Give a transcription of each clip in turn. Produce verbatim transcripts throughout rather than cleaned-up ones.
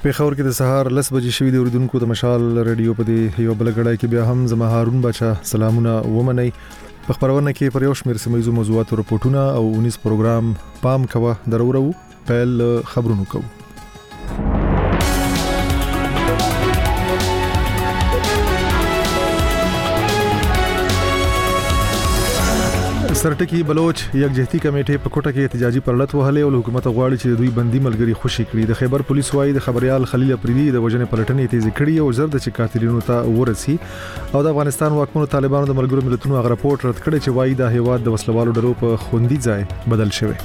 پیښور کې د سهار لس بجې شوې د اوریدونکو د مشال رادیو په دې یو بل غړای کې بیا هم زما هارون بچا سلامونه ومني په خبرونه کې پر یو شمېر سیمایي موضوعات او رپورټونه او انیس پروګرام پام کوه درورو پیل خبرونو کوو. سرټکی بلوچ یکجهتي کمیټې په کوټه کې احتجاجي پرلط وهلې او حکومت غواړي چې دوی بندي ملګری خوشي کړي. د خیبر پولیس وايي د خبريال خلیل افریدي د وجنې پلټنې تیز کړي او زرد چې قاتلینو ته ورسي او د افغانستان واکمنو طالبانو د ملګرو ملتونو غ راپورټ رد کړي چې وايي د هیواد د وسلوالو ډلو په خوندي ځای بدل شوی.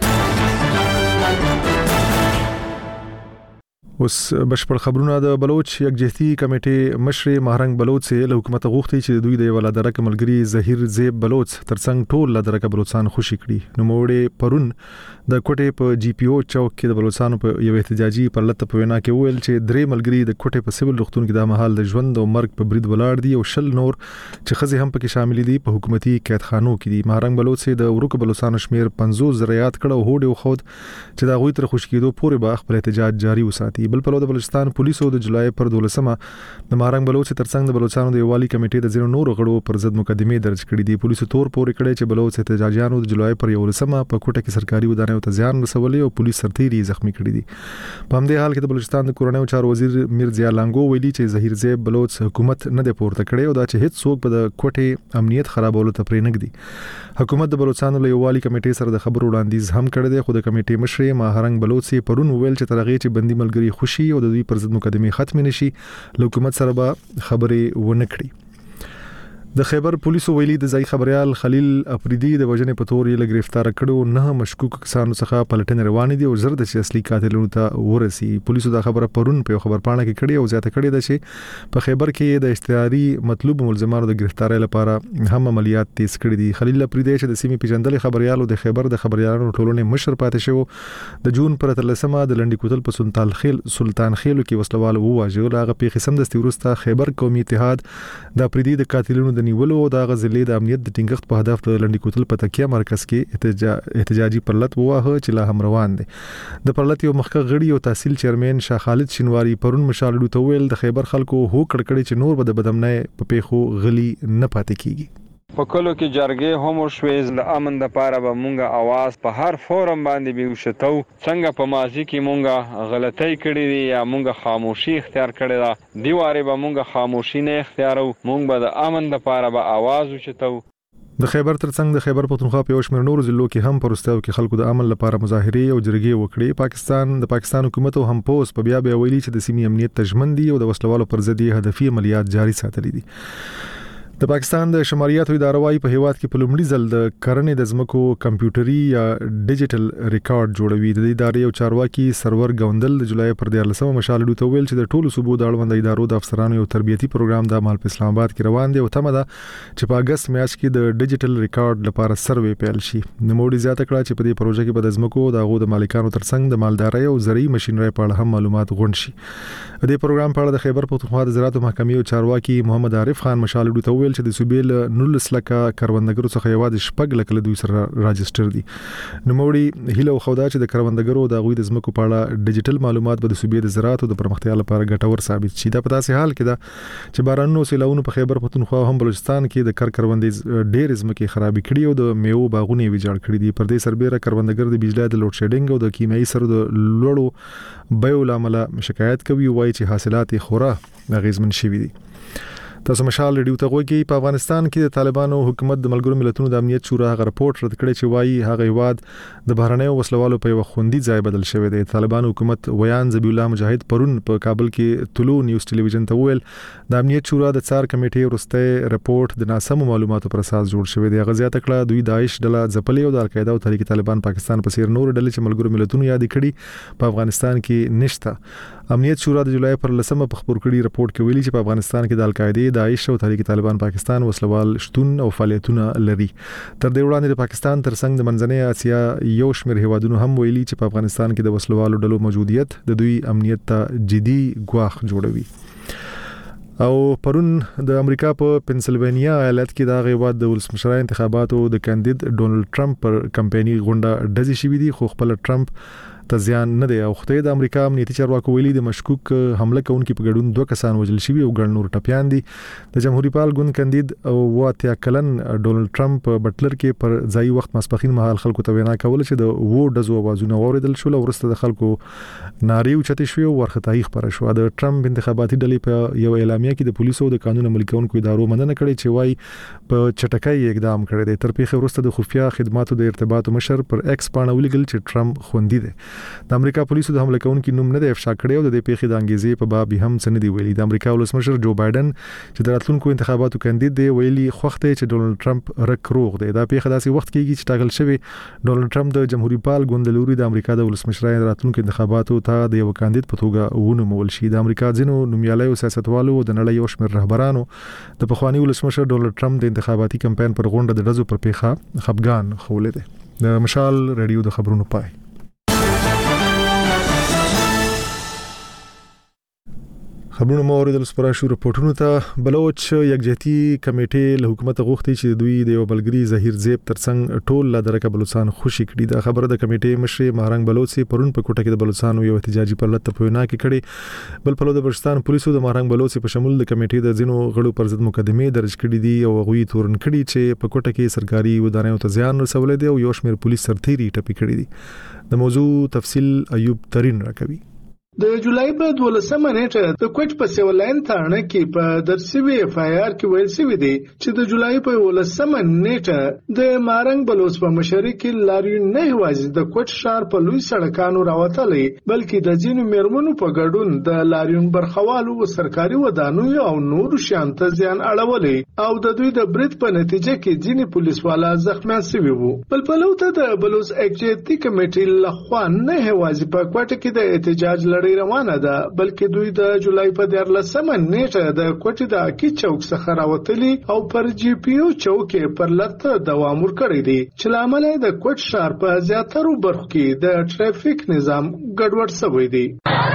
اوس بشپړ خبرونه د بلوچ یکجهتي کمیټې مشر مهرنګ بلوچ له حکومت غوښتي چې دوی د یو لادرک ملګری زهیر زیب بلوچ ترڅنګ ټول لادرک بلوچستان خوشي کړي. نو موړې پرون د کوټې په جی پی او چوک کې د بلوچستان په یو احتجاجي پرلط په وینا کې ویل چې درې ملګری د کوټې په سیول روغتون کې د مهال د ژوند او مرګ په برید ولاړ دي او شل نور چې خزي هم پکې شامل دي په حکومتي قیدخانو کې دي. مهرنګ بلوچ د ورکو بلوچستان شمیر پنځوس زریات کړه او هوډ او خود چې دا غوي تر خوش کېدو پورې به خپل احتجاج جاری وساتي. بل په د بلوچستان پولیسو د جولای پر دولسمه د مهرنګ بلوچ ترڅنګ د بلوچستان د یووالي کمیټې د زیرو نور غړو پر ضد مقدمه درج کړې دي. پولیسو تور پورې کړې چې بلوچ احتجاجیانو د جولای پر یولسمه په کوټه کې سرکاري ودانیو ته ځان رسولي او پولیس سرتیري زخمی کړي دي. په همدې حال کې د بلوچستان د کورنیو چارو وزیر میرزیا لانګو ویلي چې زهیر زیب بلوچ حکومت نه دی پورته کړی او دا چې هیڅ څوک په د کوټې امنیت خرابولو ته پرې نه ګدي. حکومت د بلوچستان له یووالي کمیټې سره د خبرو وړاندیز هم کړی دی خو د کمیټې مشر مهرنګ بلوچ پرون ویل چې ترغه چې بندي ملګری خوشي او د دوی پر ضد مقدمه ختم نشي له حکومت سره به خبرې ونه کړي. د خیبر پولیسو ویلي د ځای خبريال خلیل افریدي د وجنې په تور یې گرفتار کړو نه مشکوک کسانو څخه پلټنې روانې دي او زرد چې اصلي قاتلونو ته ورسي. پولیسو دا خبره پرون په خبر پاڼه کې کړې او زیاته کړې ده چې په خیبر کې د اشتهاري مطلوب ملزمانو د گرفتارۍ لپاره هم عملیات تیز کړي دي. خلیل افریدي چې د سیمې پیژندل خبريالو د خیبر د خبريالانو ټولنې مشر پاتې شو د جون پر تلسمه د لنډی کوتل په سلطان خیل سلطان خیلو کې وسلوال وواجه هغه په قسم د استورسته خیبر قومي اتحاد د افریدي د قاتلونو نیولو او د غزلې د امنیت د ټینګښت په هدف د لنډی کوتل په تکیه مرکز کې احتجاج احتجاجي پرلط ووهه چې لا هم روان دي. د پرلط یو مخکې غړي او تحصیل چیرمن شاه خالد شینواری پرون مشالډو ته ویل د خیبر خلکو هو کړکړي چې نور به د بدمنۍ په پیخو غلي نه پاتې کیږي. په کلو کې جرګې هم شویز له امن د پاره به مونږه आवाज په هر فورم باندې به وشتو څنګه په ماضي کې مونږه غلطۍ کړې دي یا مونږه خاموشي اختیار کړې ده دیواره به مونږه خاموشي نه اختیارو مونږ به د امن د پاره به आवाज وشتو. د خیبر ترڅنګ د خیبر پښتونخوا په یو شمېر نور ضلعو کې هم پرستاو کې خلکو د امن لپاره مظاهرې او جرګې وکړې. پاکستان د پاکستان حکومت او هم پوس په بیا بیا ویلي چې د سیمې امنیت تضمین دي او د وسلوالو پر ضد هدفي عملیات جاری ساتلي دي. د پاکستان د شماریاتو اداره وايي په هیواد کې په لومړي ځل د کرنې د ځمکو کمپیوټري یا ډیجیټل ریکارډ جوړوي. د ادارې او چارواکي سرور غوندل د جولای پر دیارلسمه مشالډو ته ویل چې د ټولو صوبو د اړوند ادارو د افسرانو یو تربیتي پروګرام د عمل په اسلام آباد کې روان دی او تمه ده چې په اگست میاشت کې د ډیجیټل ریکارډ لپاره سروې پیل شي. نوموړي زیاته کړه چې په دې پروژه کې به د ځمکو د غو د مالکانو ترڅنګ د مالدارۍ او زرعي ماشينري په اړه هم معلومات غونډ شي. د دې پروګرام په اړه د خیبر پښتونخوا د زراعت محکمې او چارواکي محمد عارف خان مشالډو ته ویل چې د صوبې نولس لکه کروندګرو څخه یوازې شپږ لکه له دوی سره راجستر دي. نوموړي هیله خودا چې د کروندګرو د غوي د ځمکو په اړه ډیجیټل معلومات به د صوبې د زراعت او د پرمختیا لپاره ګټور ثابت شي. دا په داسې حال کې ده چې بارانونو سیلاونو په خیبر پښتونخوا هم بلوچستان کې د کر کروندې ډېر ځمکې خرابې کړي او د میوه باغونه ویجاړ کړي دي. پر دې سربېره کروندګر د بجلی د لوډ شیډینګ او د کیمیاوي سرو د لوړو بیو لامل شکایت کوي او وايي چې حاصلات خورا اغیزمن شوي دي. تاسو مشال ریډیو ته غوږی. په افغانستان کې د طالبانو حکومت د ملګرو ملتونو د امنیت شورا هغه راپورټ رد کړی چې وايي هغه هیواد د بهرنیو وسلوالو په یو خوندي ځای بدل شوی دی. طالبانو حکومت ویان ذبیح الله مجاهد پرون په کابل کې طلوع نیوز ټلویزیون ته ویل د امنیت شورا د څار کمیټې ورسته راپورټ د ناسمو معلوماتو پر اساس جوړ شوی دی. غزيات کړه دوی داعش ډله ځپلې او د القاعده او تحریک طالبان پاکستان په سیر نور ډلې چې ملګرو ملتونو یاد کړي په افغانستان کې نشته. امنیت شورا د جولای پر لسمه په خبر کړي راپورټ کې ویلي چې په افغانستان کې د القاعده داعش او تحریک طالبان پاکستان وسلوال شتون او فعالیتونه لري. تر دې وړاندې د پاکستان ترڅنګ د منځنۍ اسیا یو شمېر هیوادونو هم ویلي چې په افغانستان کې د وسلوالو ډلو موجودیت د دوی امنیت ته جدي ګواښ جوړوي. او پرون د امریکا په پنسلوانیا ایالت کې د هیواد د ولسمشر انتخاباتو د کاندید ډونلډ ټرمپ پر کمپایني غونډه ډزې شوې دي خو خپل ټرمپ ته زیان نه دی اوخته. د امریکا امنیتي چارواکو ویلي د مشکوک حمله کوونکو په ګډون دوه کسان وژل شوي او ګڼ نور ټپیان دي. د جمهوریت پال ګوند کاندید او واتیا کلن ډونلډ ټرمپ بټلر کې پر ځای وخت ماسپخین مهال خلکو ته وینا کوله چې د وو دزو اوازونه اوریدل شول. ورسته د خلکو ناری اوچتې شوې او ورختای خبره شو. د ټرمپ انتخاباتي ډلې په یو اعلامیه کې د پولیسو د قانون عملي کوونکو ادارو مننه کړې چې وايي په چټکۍ اقدام کړی دی. تر پیښې وروسته د خفیا خدماتو د ارتباطاتو مشر پر ایکس باندې ولیکل چې ټرمپ خوندي دی. د امریکا پولیسو د حمله کوونکو نوم نه دی افشا کړی او د دې پیښې د انګیزې په باب هم څه نه دی ویلي. د امریکا ولسمشر جو بایدن چې د راتلونکو انتخاباتو کاندید دی ویلي خوخته چې ډونلډ ټرمپ رکروغ دی. دا پیښه داسې وخت کېږي چې ټاکل شوی ډونلډ ټرمپ د جمهوریت پال ګوند لوري د امریکا د ولسمشرۍ راتلونکو انتخاباتو ته د یو کاندید په توګه ونومول شي. د امریکا ځینو نومیالیو سیاستوالو د نړۍ یو شمېر رهبرانو د پخوانی ولسمشر ډونلډ ټرمپ د انتخاباتي کمپاین پر غونډه د ډزو پر پیښه خپګان خولې دي. د مشال رادیو د خبرونو پای. خبرونه مو اوریدل سپارا شو رپورټونو ته. بلوچ یکجهتي کمیټې له حکومت غوښتي چې دوی د یو بلګری ظهیر زیب ترڅنګ ټول لا درکه بلوچستان خوشی کړي. دا خبره د کمیټې مشر مهرنګ بلوچي پرون په کوټه کې د بلوچستان یو احتجاجي پرلط په وینا کې کړي. بل په لور د بلوچستان پولیسو د مهرنګ بلوچي په شمول د کمیټې د ځینو غړو پر ضد مقدمه درج کړې دي او غوي تورن کړي چې په کوټه کې سرکاري ودانیو ته زیان رسولې دي او یو شمېر پولیس سرتيري ټپي کړي دي. د موضوع تفصیل ایوب ترين راکوي. د جولای په دولسمه نیټه د کوټ په سیولاین تارنه کې په درسوي اف آی آر کې ویل شوی دی چې د جولای په ولسمه نیټه د مارنګ بلوچ په مشرۍ کې لاریون نه یوازې د کوټ ښار په لوی سړکانو راوتلې بلکې د ځینو میرمنو په ګډون د لاریون برخوالو او سرکاري ودانیو او نورو شانته زیان اړولې او د دوی د برید په نتیجه کې ځینې پولیسوالا زخمیان شوي وو. بل په لور ته د بلوچ یکجهتي کمیټې لخوا نه یوازې په کوټ کې د احتجاج روانه ده بلکې دوی د جولای په دیارلسمه نیټه د کوټې د اکی چوک څخه راوتلي او پر جی پی او چوک پر لټ دوام ورکړی دی چې لامل د کوټ ښار په زیاترو برخو کې د ټریفیک نظام ګډوډ شوی دی.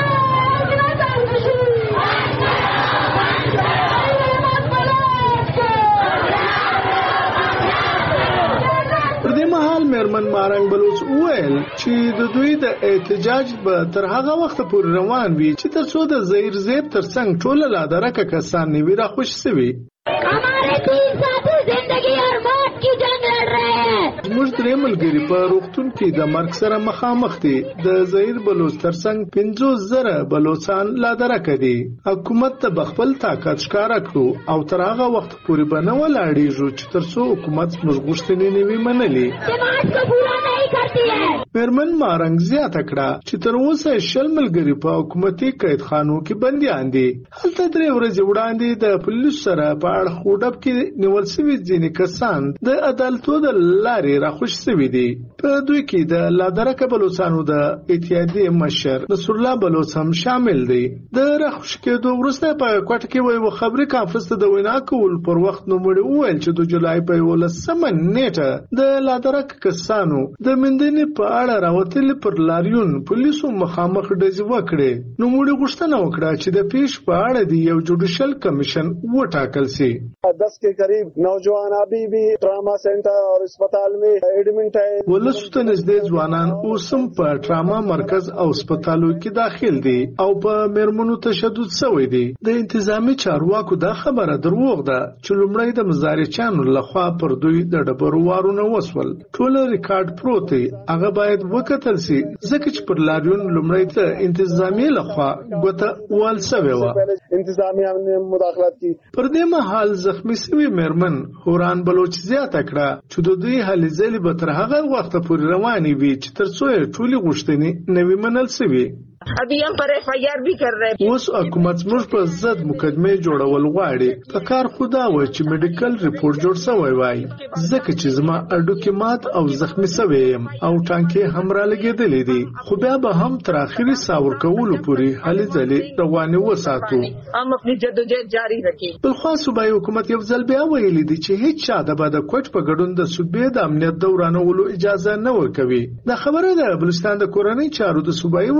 میرمن مارنګ بلوچ وویل چې د دوی د احتجاج به تر هغه وخت پورې روان وي چې تر څو د ظهیر زیب ترڅنګ ټول لا درکه کسان نیوی را خوش سوي. हमारे तीन साथी जिंदगी और मौत की जंग लड़ रहे हैं. موږ درې ملګري په روغتون کې د مرګ سره مخامخ دي. د ظهیر بلوچ ترڅنګ پنځوس زره بلوچستان لا درکه دي. حکومت ته خپل طاقت ښکارا کړو او تر هغه وخت پورې به نه ولاړېږو چې تر څو حکومت موږ غوښتنې نه وي منلې. سماج کو پورا نه کرتی ہے. میرمن مارنګ زیاته کړه چې تر اوسه شل ملګري په حکومتي قیدخانو کې بنديان دي. هلته درې ورځې وړاندې د پولیسو سره په اړه خوډب کې نیول شوي ځینې کسان د عدالتو د لارې راخوش شوي دي. په دوی کې د لادرکه بلوچستانو د اتحادیې مشر نصر الله بلوچ هم شامل دی. د راخوش کېدو وروسته په کوټه کې وایي خبري کانفرنس ته د وینا کول پر وخت نوموړي وویل چې د جولای په ولسمه نیټه د لادرکه کسانو د مندنې په اړه راوتلي پر لاریون پولیسو مخامخ ډزې وکړې. نوموړي غوښتنه وکړه چې د پیښ په اړه د یو جوډیشل کمیشن وټاکل شي. दस के करीब नौजवान अभी भी ट्रामा सेंटर और अस्पताल में एडमिट है. ولسو ته نږدې ځوانان اوسم په ټراما مرکز او هسپتالو کې داخل دي او په میرمنو تشدد شوی دي. د انتظامی چارواکو دا خبره دروغ ده چې لومړی د مزارچانو لخوا پر دوی د ډبرو وارونه وسول. ټول ریکارډ پروت دی، هغه باید وکتل شي ځکه چې پر لاریون لومړی ته انتظامی لخوا ګوته وال شوی و. انتظامیه مداخلت کی. پر دې مهال زخمی شوی میرمن هوران بلوچ زیاته کړه چې د دوی هلې ځلې به تر هغه وخت پورې روانې وي چې تر څو یې ټولې غوښتنې نه وي منل شوي. ابھی ہم پر ایف آئی آر بھی کر رہے ہیں. اوس حکومت موږ په ضد مقدمه جوړول غواړي. په کار خدا و چې میډیکل ریپورت جوړ شوی وای ځکه چې زما اډوکې مات او زخمی شوی یم او ټانکې هم را لګېدلې دي. خو بیا به هم تر اخري ساور کولو پورې هلې ځلې روانې وساتو. हम अपनी जद्दोजहद जारी रखें. بلخوا صوبایي حکومت یو ځل بیا ویلي دي چې هیڅ چا د بعد کوټ په ګډون د صوبې د امنیت دورانولو اجازه نه ورکوي. دا خبره د بلوچستان د کورنۍ چارو د صوبایي وزیر میر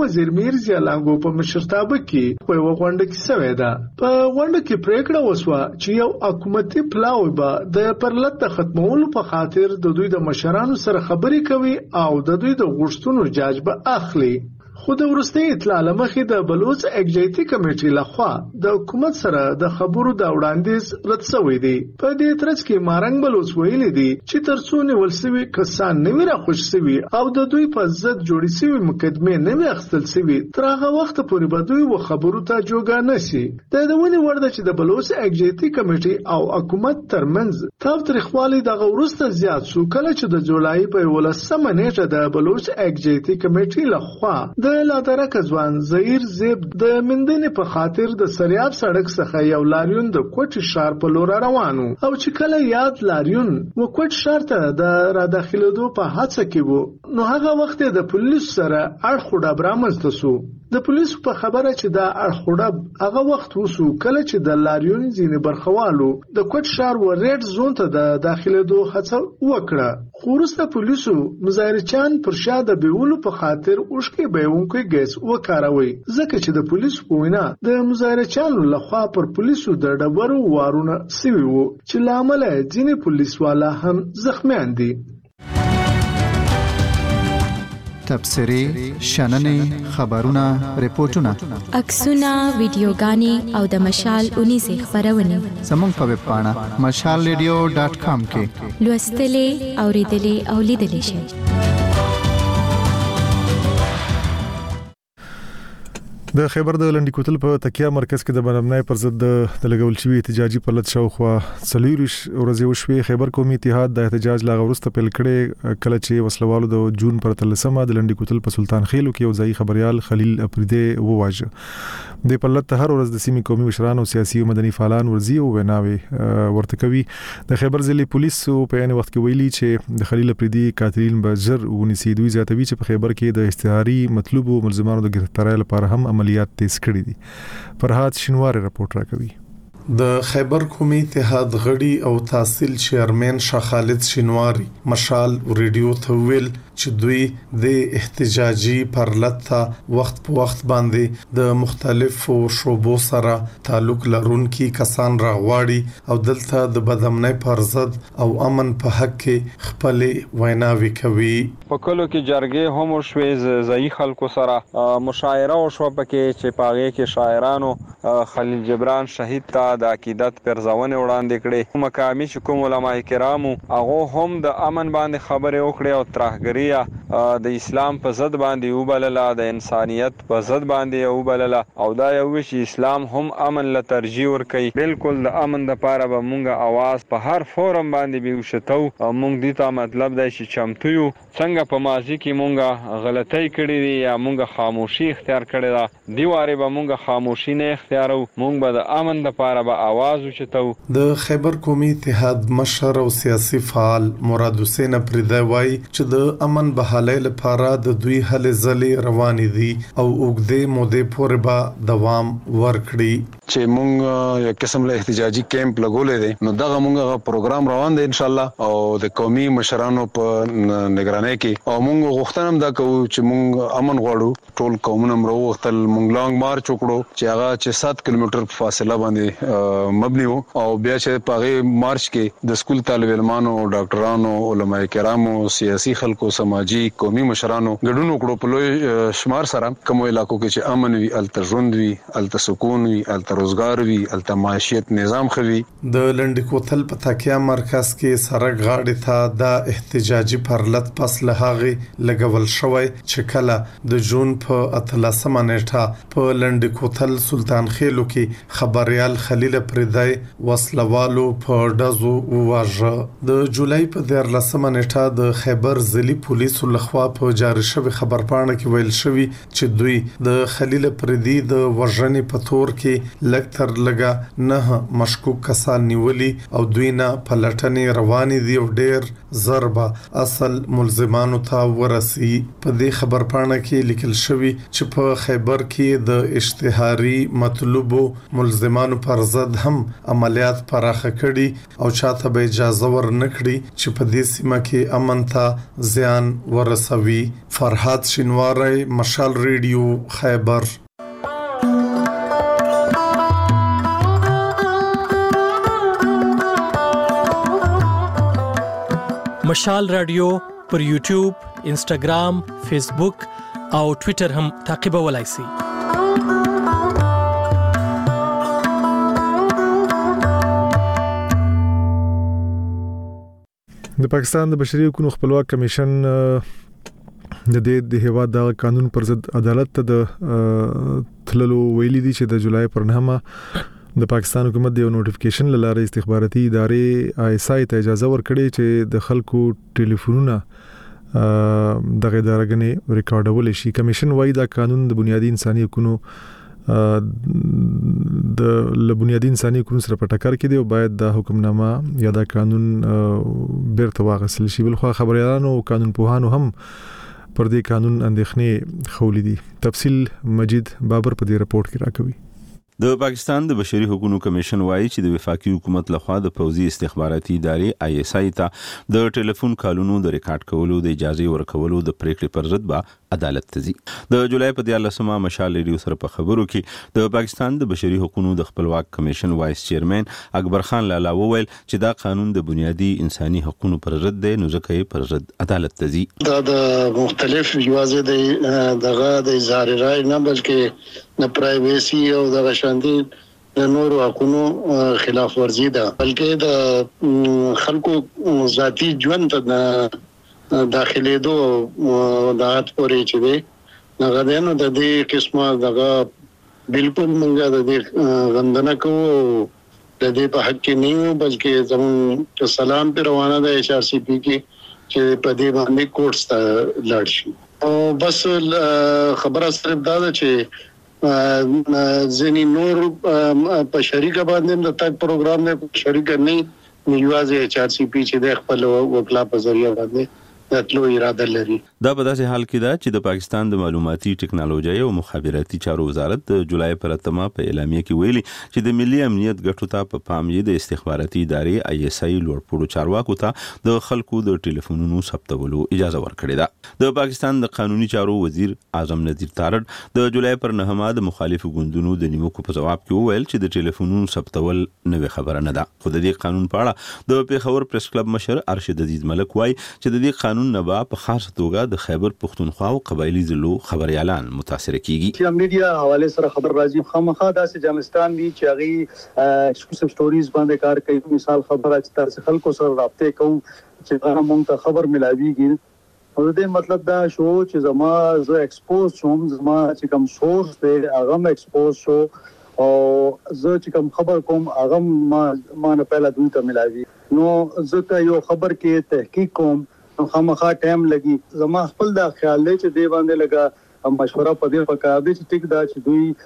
طاهر زیالانګو په مشرتابه کې په یوه غونډه کې شوې ده. په غونډه کې پریکړه وسوه چې یو حکومتي پلاوی به د پرلت د ختمولو په خاطر د دوی د مشرانو سره خبرې کوي او د دوی د غوښتنو جاج به اخلي. خو د وروستي اطلاع لمخې د بلوچ اکزیټي کمیټې لخوا د حکومت سره د خبرو د وړاندیز رد شوی دی. په دې ترڅ کې مارنګ بلوچ ویلي دی چې تر څو نیول شوي کسان نه وي راخوش شوي او د دوی په ضد جوړې شوي مقدمې نه وي اخیستل شوي، تر هغه وخته پورې به دوی و خبرو ته جوګه نه شي. د دونې وړ ده چې د بلوچ اکزیټي کمیټې او حکومت ترمنځ تاوتریخوالی دغه وروسته زیات شو کله چې د جولای په یولسمه نیټه د بلوچ اکزیټي کمیټې لخوا د د لادرک ځوان زهیر زیب د مندنې په خاطر د سریاب سړک څخه یو لاریون د کوټ ښار په لور روانو او چې کله یاد لاریون و کوټ ښار ته د را داخلېدو په هڅه کې وو نو هغه وخت د پولیس سره اړخ ډب رامنځته شو. د پولیسو په خبره چې دا اړخ ډب هغه وخت وسو کله چې د لاریون ځینې برخوالو د کوټ ښار و ریډ زون ته د داخلېدو هڅه وکړه. خو وروسته پولیسو مظاهرچیان پر شا د بیولو په خاطر اوښکې بهونکی ګیس وکاروي، ځکه چې د پولیسو په وینا د مظاهرچیانو لخوا پر پولیسو د ډبرو وارونه سوي وو چې له امله ځینې پولیسوالا هم زخمیان دي. تبصرې، شننې، خبرونه، ریپورتونه، عکسونه، ویډیوګانې او د مشال اونیزې خپرونې زموږ په ویب پاڼه مشال ریډیو ډاټ کام کې لوستلې، اوریدلې او لیدلې شئ. د خیبر د لنډی کوتل په تکیه مرکز کې د بنمنای پر ضد د لګول شوی احتجاجي پلت شاوخوا څلورش ورځې وشوي. خیبر قومي اتحاد د احتجاج لا غوړسته پیل کړي کله چې وسلوالو د جون پر تلسمه د لنډی کوتل په سلطان خیلو کې یو ځای خبريال خلیل اپریده وواژه. د پلت هر ورځ د سیمې قومي مشران او سیاسي او مدني فعالان ورزي او وناوي ورته کوي. د خیبر ضلع پولیسو په عین وخت کې ویلي چې د خلیل اپریده قاتلین به زر ونیسي. دوی زیاتوي چې په خیبر کې د استعاری مطلوب ملزمانو د گرفتاری لپاره هم عملیات تیز کړي دي. فرحات شینواری رپورټ راکوي. د خیبر قومي اتحاد غړي او تحصیل چیرمن شاه خالد شینواری مشال ریډیو ته ویل چې دوی د احتجاجي پرلت ته وخت په وخت باندې د مختلفو شوبو سره تعلق لرونکي کسان راغواړي او دلته د بدامنۍ پر ضد او امن په حق کې خپل ویناوي کوي. په کلو کې جرګې هم شوي ځای خلکو سره مشاعره او شو پکې چې پاغه کې شاعرانو خلیل جبران شهید ته د عقیدت پرځونه وړاندې کړي. مقامي کوم علماء کرامو هغه هم د امن باندې خبرې وکړي او ترهګری د اسلام په ضد باندې وبلله، د انسانيت په ضد باندې وبلله او دا یو چې اسلام هم امن له ترجیح ورکړي. بالکل د امن لپاره به مونږه आवाज په هر فورم باندې بیوشتو. مونږ دې ته مطلب دی چې چمتو یو څنګه په ماضي کې مونږه غلطۍ کړې دي یا مونږه خاموشي اختیار کړې ده، دی واره به مونږه خاموشي نه اختیارو. مونږ به د امن لپاره به आवाज وچتو. د خیبر قومي اتحاد مشر او سیاسي فعال مراد حسین اپریده وایي چې د امن بحالي لپاره د دوی هلې ځلې روانې دي او اوږدې مودې پورې به دوام ورکړي. چې مونږ یو قسم له احتجاجي کیمپ لګولې دي نو دغه مونږه پروګرام روان دی ان شاء الله او د قومي مشرانو په نگرانۍ کې او مونږ غوښتنه هم دا کوو چې مونږ امن غواړو. ټول قومونه مرو وختل مونږ لانګ مارچ وکړو چې هغه چې سات کیلومتر په فاصله باندې مبني وو او بیا چې په مارچ کې د سکول طالب علمانو، ډاکټرانو، علماء کرامو، سیاسي خلکو، سماجی قومي مشرانو ګډون وکړو په لوی شمار سره کوم علاقو کې چې امن وي، الته ژوند وي، الته سکون وي، الته روزګار وي، الته معیشت نظام خوي. د لنډی کوتل په تکیه مرکز کې سرک غاړې ته د احتجاجي پرلت پس له هغه لګول شوی چې کله د جون په اتلسمه نیټه په لنډی کوتل سلطان خیلو کې خبريال خلیل پردای وسلوالو په ډزو وواژه. د جولای په دیارلسمه نیټه د خیبر ضلع پولیسو لخوا په جاری شوی خبرپاڼه کې ویل شوی چې دوی د خلیل پردی د وژنې په تور کې لکتر لګا نه مشکوک کسان نیولي او دوی نه پلټنې روانې دي او ډېر ضربه اصل ملزمانو ته ورسي. په دې خبر پاڼه کې لیکل شوی چې په خیبر کې د اشتهاري مطلوبو ملزمانو پر ضد هم عملیات پراخه کړي او چاته به اجازه ورنکړي چې په دې سیمه کې امن ته زیان ورسوي. فرحات شینواری، مشال ریډیو، خیبر. مشال رادیو پر یوټیوب، انسټاګرام، فیسبوک او ټوئیټر هم تعقیبولای شئ. د پاکستان د بشري حقوقو خپلواک کمیشن د دې د هیواد د قانون پر ضد عدالت ته د تللو ویلي دي چې د جولای پر نهمه د پاکستان حکومت د نوټیفیکیشن لاره استخباراتي ادارې آی ایس آی ته اجازه ورکړي چې د خلکو ټلیفونونه دغه ادارګنې ریکارډول شي. کمیشن وايي دا قانون د بنیادي انساني حقوقو د لبنیادي انساني حقوقو سره په ټکر کې دی او باید دا حکمنامه یا دا قانون بیرته واغسل شي. بل خو خبريالانو او قانون پوهانو هم پر دې قانون اندېښنې خولې دي. تفصیل مجید بابر په دې رپورت کې راکوي. د پاکستان د بشري حقوقو کمیشن وایي چې د وفاقي حکومت لخوا د پوځي استخباراتي ادارې آی ایس آی ته د ټلیفون کالونو د ریکارډ کولو د اجازه ورکولو د پریکړې پر ضد به عدالت ته ځي. د جولای په دیارلسمه مشال ریډیو سره په خبرو کې د پاکستان د بشري حقوقو د خپلواک کمیشن وایس چیرمن اکبر خان لالا وویل چې دا قانون د بنیادي انساني حقوقو پر ضد دی، نو ځکه یې پر ضد عدالت ته ځي. دا د مختلف یوازې د دغه د اظهار رائے نه بلکې د پرایویسي او د شاندي د نورو حقوقو خلاف ورزي ده، بلکې د خلکو ذاتی ژوند ته داخلي دو د هات پورې چې دی هغه دنو د دې قسمه دغه بالکل موږ د دې غندنه کوو، د دې په حق کې نه بلکې زموږ سلام په روانه ده ایچ آر سی پی کې چې په دې باندې کوټس ته لاړ شي. او بس خبره صرف دا ده چې ځینې نور په شریکه باندې د تک پروګرام نه شریک نه نیوازه ایچ آر سی پی چې د خپل وکلا په ذریعہ باندې تلو اراده لري. دا په داسې حال کې ده چې د پاکستان د معلوماتي ټکنالوژي او مخابراتي چارو وزارت د جولای پر اتمه په اعلامیه کې ویلي چې د ملي امنیت ګټو ته په پام یې د استخباراتي ادارې آی ایس آی لوړپوړو چارواکو ته د خلکو د ټلیفونونو ثبتولو اجازه ورکړې ده. د پاکستان د قانوني چارو وزیر اعظم نذیر تارړ د جولای پر نهمه د مخالفو ګوندونو د نیوکو په جواب کې وویل چې د ټلیفونونو ثبتول نوې خبره نه ده. خو د دې قانون په اړه د پیښور پریس کلب مشر ارشد عزیز ملک وایي چې د دې قانون نه با په خاصه توګه د خیبر پښتونخوا او قبایلی ضلعو خبريالان متاثر کیږي. چې میډیا حواله سره خبر راځي خامخا داسې جامستان دي چې هغه ایکسکلوسیو سټوریز باندې کار کوي. مثال خبره چې تاسو خلکو سره رابطه کوو چې هغه مونږ ته خبر ملاويږي او دې مطلب دا شو چې زما زه ایکسپوز شوم، زما چې کوم سورس دی هغه م ایکسپوز شو او زه چې کوم خبر کوم هغه ما ما نه پهلا دوی ته ملاوي. نو زه یو خبر کې تحقیق کوم خامخا ټایم لګي. زما خپل دا خیال دی چې دی باندې لګا مشوره پدې پکار دي چې ټیک دا چې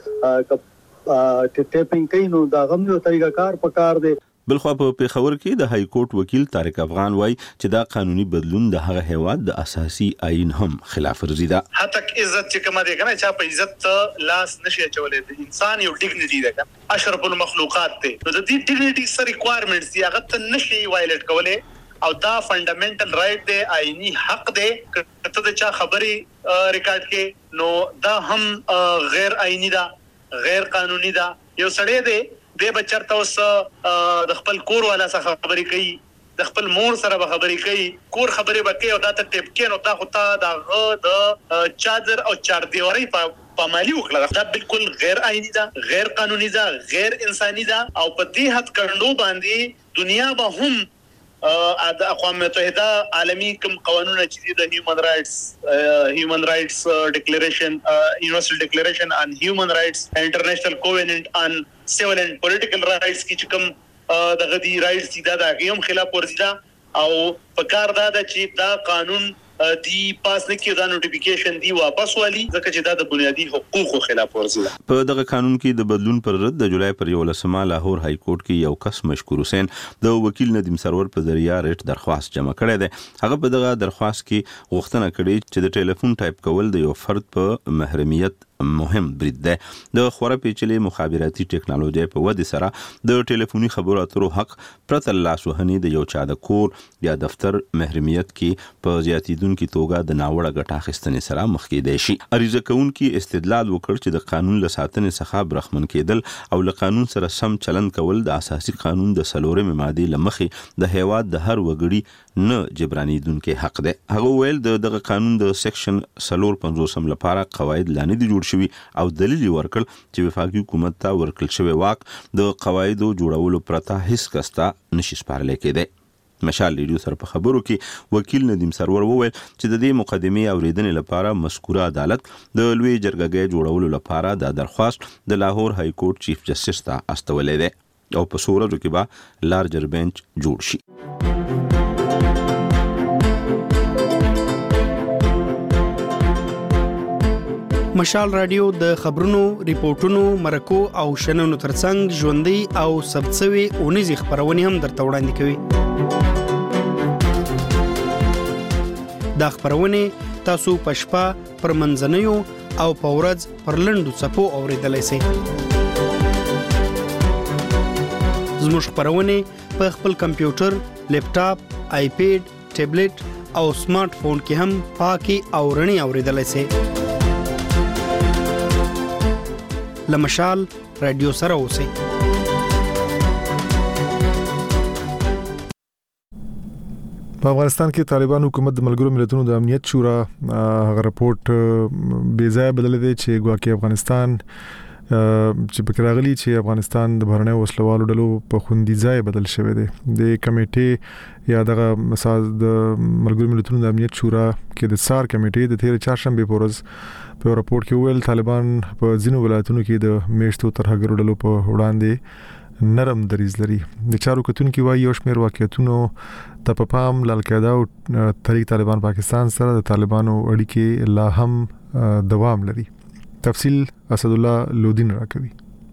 دوی ټ ټیپینګ کوي نو دا غو یو طریقه کار پکار دی. بلخو په پیښور کې د های کورټ وکیل طارق افغان وایي چې دا قانوني بدلون د هغه هیواد د اساسي آئین هم خلاف ورزي ده. حتی عزت چې کومه دی کنه چې په عزت لاس نشي چولې د انسان یو ډیګنیټي ده، اشرف المخلوقات ته نو د دې ډیګنیټي سره ریکوایرمنټس دی هغه ته نشي وایلیټ کولای او دا فندامنټل رائټ دی، آئینی حق دی. کته د چا خبري ریکارډ کې نو دا هم غیر آئینی دا، غیر قانوني دا. یو سړی دی د بچرته اوس د خپل کور والا سره خبري کوي، د خپل مور سره به خبري کوي، کور خبري وکي او دا ته ټیپ کې نو دا خو ته د د چادر او چار دیواري په پامالي وکړه. دا بالکل غیر آئینی دا، غیر قانوني دا، غیر انساني دا. او په دې حد کړنو باندې دنیا به هم د اقوام متحده عالمي کوم قانون چې د هیومن رائټس هیومن رائټس ډیکلیریشن یونیورسل ډیکلیریشن ان هیومن رائټس انټرنیشنل کووننت ان سیویل اینڈ پولیټیکل رائټس کې کوم د غدي رائټس دا د هم خلاف ورزي دا او په کار دا چې دا قانون دی پاس نه کې دا نوټیفیکیشن دی واپس والی ځکه چې دا د بنیادی حقوقو خلاف ورزي ده. په دغه قانون کې د بدلون پر رد د جولای پر یولسمه لاهور های کورټ کې یو کس مشکور حسین د وکیل ندیم سرور په ذریعہ ریټ درخواست جمع کړی دی. هغه په دغه درخواست کې غوښتنه کړې چې د ټلیفون ټایپ کول د یو فرد په محرمیت مهم برید ده. د خورا پیچلي مخابراتي ټکنالوژي په ودې سره د ټلیفوني خبرو اترو حق پرته لاس وهنې د یو چا د کور یا دفتر محرمیت کې په زیاتیدونکو توګه د ناوړه ګټه اخیستنې سره مخ کېدای شي. عریضه کوونکي استدلال وکړ چې د قانون له ساتنې څخه برخمن کېدل او له قانون سره سم چلند کول د اساسي قانون د څلورمې ماده لمخې د هیواد د هر وګړي نه جبرانیدونکو حق ده. هغه ویل د دغه قانون د سیکشن څلور پنځوسم لپاره قواعد لاندې دي جوړ شوي او دلیل ورکړ چې وفاقي حکومت ته ورکړل شوی واک د قواعدو جوړولو پرته هیڅ کستا نشي سپارل کېدی. مشال ریډیو سره په خبرو کې وکیل ندیم سرور وویل چې د دې مقدمې اوریدنې لپاره مذکوره عدالت د لوی جرګې جوړولو لپاره د درخواست د لاهور های کورټ چیف جسټس ته استولې ده او په سورو کې به لارجر بنچ جوړ شي. مشال رادیو د خبرونو، ریپورتونو، مرکو او شننو ترڅنګ ژوندۍ او ثبتسوي اونیزې خبرونه هم درته وړاندې کوي. دا خبرونه تاسو په شپه پر منځنیو او په ورځ پر لنډو څپو اوریدلای شئ. زموږ خبرونه په خپل کمپیوټر، لیپټاپ، آیپیډ، ټابلیټ او سمارټ فون کې هم پاکي او رڼي اوریدلای شئ. لمشال رادیو سره اوسئ. په افغانستان کې طالبان حکومت د ملګرو ملتونو د امنیت شورا هغه راپورټ بې ځای بدل دی چې ګواکې افغانستان چې په راغلي چې افغانستان د بهرنۍ وسلوالو ډلو په خوندي ځای بدل شوی دی. د کمیټې یا دغه مثال د ملګرو ملتونو د امنیت شورا کې د سار کمیټې د تیر چهارشنبه په ورځ په راپورټ کې ویل طالبان په ځینو ولایتونو کې د میشتو ترهګرو ډلو په وړاندې نرم دریځ لري. د چارو کتونکو وايي یو شمېر واقعیتونو ته په پام القاعده او تحریک طالبان پاکستان سره د طالبانو اړیکې لا هم دوام لري. تفصیل اسد الله لودین راکوي.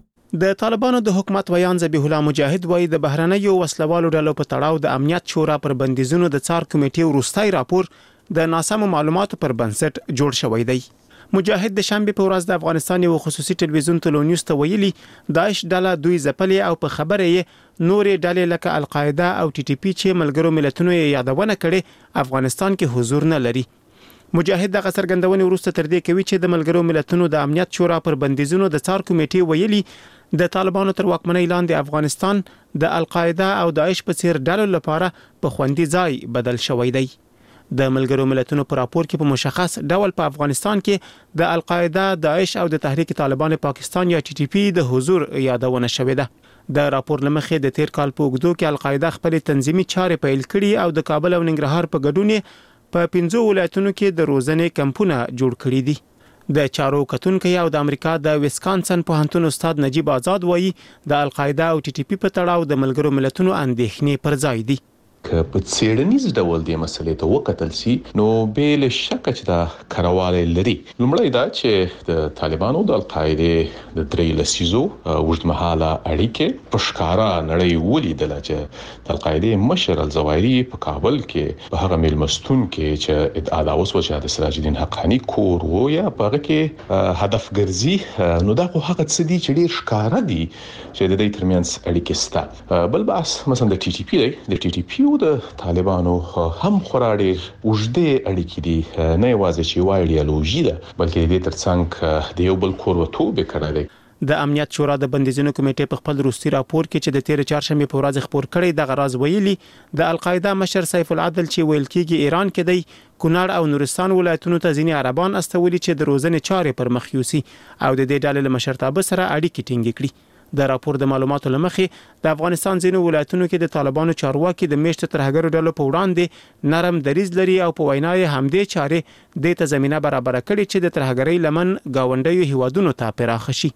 د طالبانو د حکومت ویان ذبیح الله مجاهد وایي د بهرنیو وسلوالو ډلو په تړاو د امنیت شورا پر بندیزونو د څار کمیټې وروستي راپور د ناسمو معلوماتو پر بنسټ جوړ شوی دی. مجاهد د شنبه په ورځ د افغانستان یو خصوصي ټلویزیون تلونیوز ته ویلي داعش ډله دوی ځپلې او په خبره یې نورې ډلې لکه القاعده او ټي ټي پی چې ملګرو ملتونو یې یادونه کړې افغانستان کې حضور نه لري. مجاهد د څرګندونې وروسته تر دې کوي چې د ملګرو ملتونو د امنیت شورا پر بندیزونو د څار کمیټې ویلي د طالبانو تر واکمنۍ لاندې افغانستان د القاعده او داعش په څیر ډلو لپاره په خوندي ځای بدل شوی دی. د ملګرو ملتونو په راپور کې په مشخص ډول په افغانستان کې د القاعده، داعش او د تحریک طالبان پاکستان یا ټي ټي پی د حضور یادونه شوې ده. د راپور لمخې د تیر کال په اوږدو کې القاعده خپل تنظیمي چارې پیل کړي او د کابل او ننګرهار په ګډون په پنځو ولایتونو کې د روزنې کمپونه جوړ کړي دي. د چارو کتونکو او د امریکا د ویسکانسن پوهنتون استاد نجیب آزاد وایي د القاعده او ټي ټي پی په تړاو د ملګرو ملتونو اندېښنې پر ځای دي. که په څېړنیز ډول د مسلې ته وکتل شي نو بل شک چې دا کارواله لري. لومړی دا چې د طالبانو د القاعده د درې لسیزو وژدمحاله اړیکې په ښکارا نړۍ ولیدل چې د القاعده مشر الزوایری په کابل کې په هغه میلمستون کې چې ادعا دا اوس وجه د سراج الدین حقانی کور وو یا په هغه کې هدف ګرځي نو دا خو هغه څه دي چې ډیر ښکارا دي چې د دې ترمنځ اړیکې سته. بل بحث مثلا د ټي ټي پی دی د ټي ټي پی د طالبانو هم خورا ډیر وژدې اړیکې دي نه یوازې چې یو ایډیالوژي ده بلکې د دې ترڅنګ د یو بل کوربتوب کړی دی. د امنیت شورا د بندیزونو کمیټې په خپل روسي راپور کې چې د تیر چهارشنبه په ورځ خبر کړی د غراز ویلي د القاعده مشر سیف العدل چې ویل کېږي ایران کې دی کونړ او نورستان ولایتونو ته ځینې عربان استولي چې د روزنې چارې پر مخ یوسي او د دې ډلې له مشرتابه سره اړیکې ټینګې کړي. د راپور د معلوماتو لمخې د افغانستان ځینو ولایتونو کې د طالبانو چارواکي د میشت ترهګرو ډلو په وړاندې نرم دریځ لري او په وینا یې همدې چارې د ته زمينه برابر کړي چې د ترهګرۍ لمن گاونډیو هیوادونو ته پراخ شي.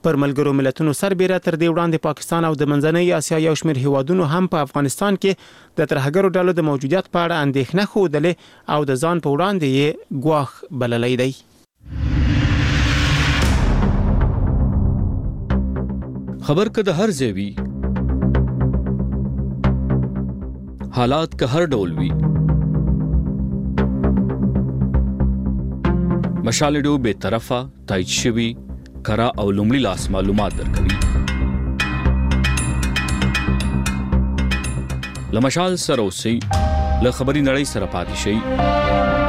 پر ملګرو ملتونو سربېره تر دې وړاندې پاکستان او د منځنۍ اسیا یو شمېر هیوادونو هم په افغانستان کې د ترهګرو ډلو د موجودیت په اړه اندېښنه ښودلې او د ځان په وړاندې یې ګواښ بللی دی. خبر که د هر ځای وي، حالات که هر ډول وي، مشال ریډیو بے طرفه تایید شوي کره او لومړي لاس معلومات درکوي. له مشال سره اوسئ، له خبري نړۍ سره پاتې شئ.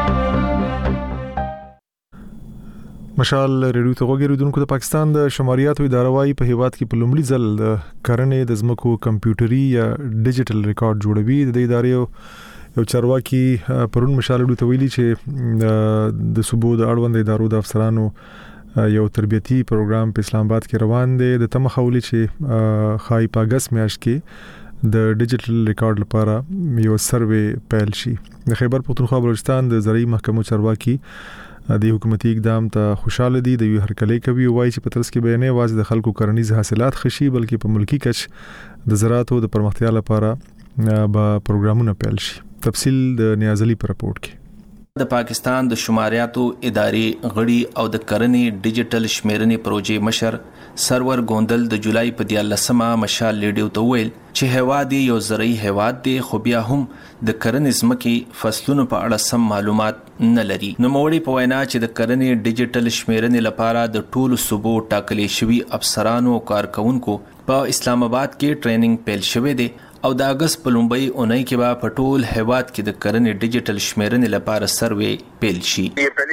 مشال ریډیو ته وګورئ د پاکستان د شماریاتو اداره وايي په هیواد کې په لومړي ځل د کرنې د ځمکو کمپیوټري یا ډیجیټل ریکارډ جوړوي. د دې ادارې یو چارواکي پرون مشال ریډیو ته ویلي چې د صوبو د اړوند ادارو د افسرانو یو تربیتی پروګرام په اسلام آباد کې روان دی. د تمه خولي چې خای پاګس میاشت کې د ډیجیټل ریکارډ لپاره یو سروې پیل شي. د خیبر پختونخوا بلوچستان د زرعي محکمو چارواکي د حکومتي اقدام ته خوشاله دي. د یو هرکلې کوي وایي چې په ترڅ کې به نه واځي د خلکو کرنیز حاصلات خشي، بلکې په ملکی کچ د زراعتو د پرمختیا لپاره به پروګرامونه پیل شي. تفصیل د نیازلی پر راپورټ کې. د پاکستان د شماریاتو ادارې غړي او د کرنې ډیجیټل شمیرنې پروژې مشر سرور ګوندل د جولای په دیارلسمه مشال ریډیو ته ویل چې هیواد یو زرعي هیواد دی، خو بیا هم د کرنې ځمکې فصلونو په اړه سم معلومات نه لري. نوموړي په وینا چې د کرنې ډیجیټل شمیرنې لپاره د ټولو صوبو ټاکلې شوي افسرانو او کارکونکو په اسلام آباد کې ټریننګ پیل شوی دی او د اگست په لومړۍ اونۍ کې به په ټول هیواد کې د کرنې ډیجیټل شمیرنې لپاره سروې پیل شي.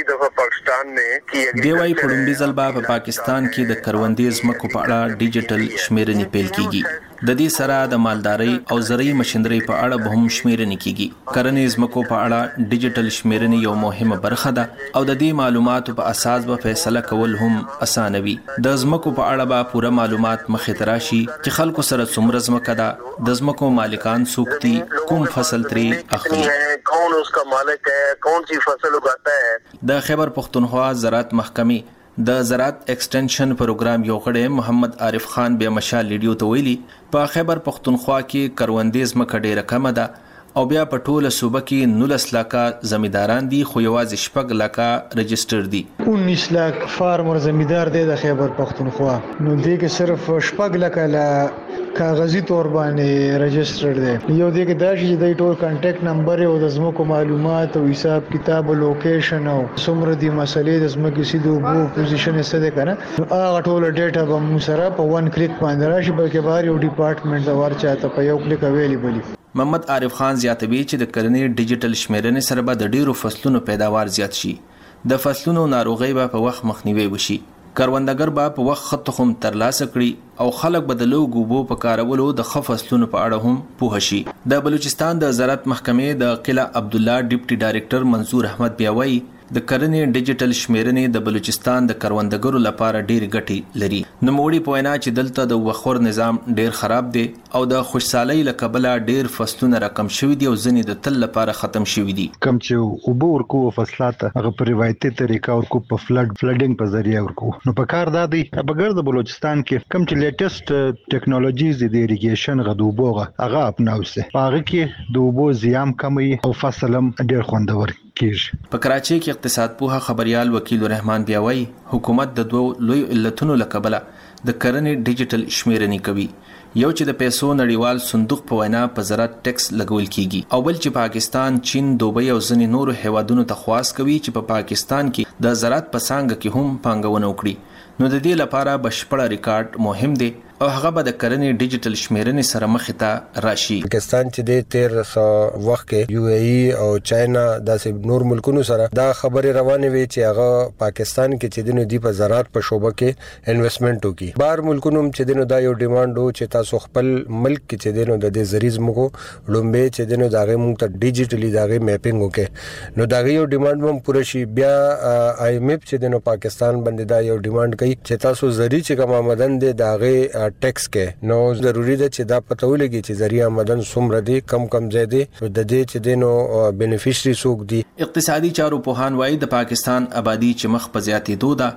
دی وايي په لومړي ځل به په پاکستان کې د کروندې ځمکو په اړه ډیجیټل شمیرنې پیل کیږي. د دې سره د مالدارۍ او زرعي مشینرۍ په اړه به هم شمیرنې کیږي. کرنې ځمکو په اړه ډیجیټل شمیرنې یو مهمه برخه ده او د دې معلوماتو په اساس به فیصله کول هم اسانه وي. د ځمکو په اړه به پوره معلومات مخې ته راشي چې خلکو سره څومره ځمکه ده، د ځمکو مالکان څوک دي، کوم فصل ترې اخلي، کون اس کا مالک ہے، کون سی فصل اگاتا ہے. د خیبر پختونخوا زراعت محکمې د زراعت ایکسټنشن پروګرام یو غړی محمد عارف خان بیا مشال ریډیو ته ویلي په خیبر پختونخوا کې کروندې ځمکه ډیره کمه ده او بیا په ټوله صوبه کې نولس لکه زمینداران دي، خو یوازې شپږ لکه رجسټر دي. انیس لک فارمر زمیندار دی د خیبر پختونخوا، نو دې کې صرف شپږ لکه ل کاغذي تور باندې رجسټر دی. یو دی کې دا چې د ټول کانټیکټ نمبر او د زمکو معلومات او حساب کتاب او لوکیشن او څومره دی مسلې د زمکو سیدو بو پوزیشن څه ده کنه، هغه ټول ډیټا به موږ سره په ون کلیک باندې راشي، بلکې بهر یو ډپارټمنټ دا ورچاته په یو کلیک اویلیبل. محمد عارف خان زیاتوي چې د کرنې ډیجیټل شمیرنې سره به د ډیرو فصلونو پیداوار زیات شي، د فصلونو ناروغۍ به په وخت مخنیوي وشي، کروندګر به په وخت خط تخم ترلاسه کړي او خلک به د لوګو بو په کارولو د ښه فصلونو په اړه هم پوه شي. د بلوچستان د زراعت محکمې د قلعه عبدالله ډیپټي ډایریکټر منصور احمد بیاوي د کرنې ډیجیټل شمیرنې د بلوچستان د کروندګرو لپاره ډېر ګټې لري. نوموړي په وینا چې دلته د وخور نظام ډېر خراب دی او د خوشحالۍ له کبله ډېر فصلونه راکم شوي دي او ځینې د تل لپاره ختم شوي دي. کم چې اوبه ورکو فصلات هغه په روایتي طریقه ورکو، په فلډ فلډینګ په ذریعہ ورکو. نو په کار دا دی بغیر د بلوچستان کې کم چې لیټیسټ ټیکنالوژیز د اریګیشن غدوبوغه هغه اپناوسه، هغه کې د اوبو زیام کمی او فصل هم ډېر خوندور کیږي. په کراچۍ کې اقتصاد پوها خبريال وکیل رحمان بیاوي حکومت د دوه لوی علتونو لکبله د کرنې ډیجیټل شمیرنې کوي. یو چې د پیسو نړیوال صندوق په وینا په زراعت ټیکس لګول کیږي، او بل چې پاکستان، چین، دوبۍ او ځینې نورو هیوادونو ته خواست کوي چې په پا پاکستان کې د زراعت په څانګه کې هم پانګونه وکړي. نو د دې لپاره بشپړه ریکارډ مهم دی او هغه به د کرنې ډیجیټل شمیرنې سره مخې ته راشي. پاکستان چې د تیر سو وخت کې یو ای ای او چاینا داسې نور ملکونو سره دا خبرې روانې وي چې هغه پاکستان کې چې دنو دی په زراعت په شوبه کې انویسټمنټ وکړي. بهر ملکونو چې دنو دا یو ډیماند و چې تاسو خپل ملک کې چې دنو د دې زریز مکو لومبه چې دنو داغه مونږ ته ډیجیټلی داغه میپینګ وکړي. نو داغه یو ډیماند هم پوره شي. بیا آی ایم ایف چې دنو پاکستان باندې دا یو ډیماند کوي چې تاسو زری چې کوم آمدن دي داغه ټیکس کې، نو ضروری ده چې دا پته ولګي چې ذریعہ آمدن څومره دي، کم کم ځای دي، د دې چې دینو بینیفیشری څوک دي. اقتصادي چارو پوهان وایي د پاکستان آبادی چې مخ په زیاتېدو ده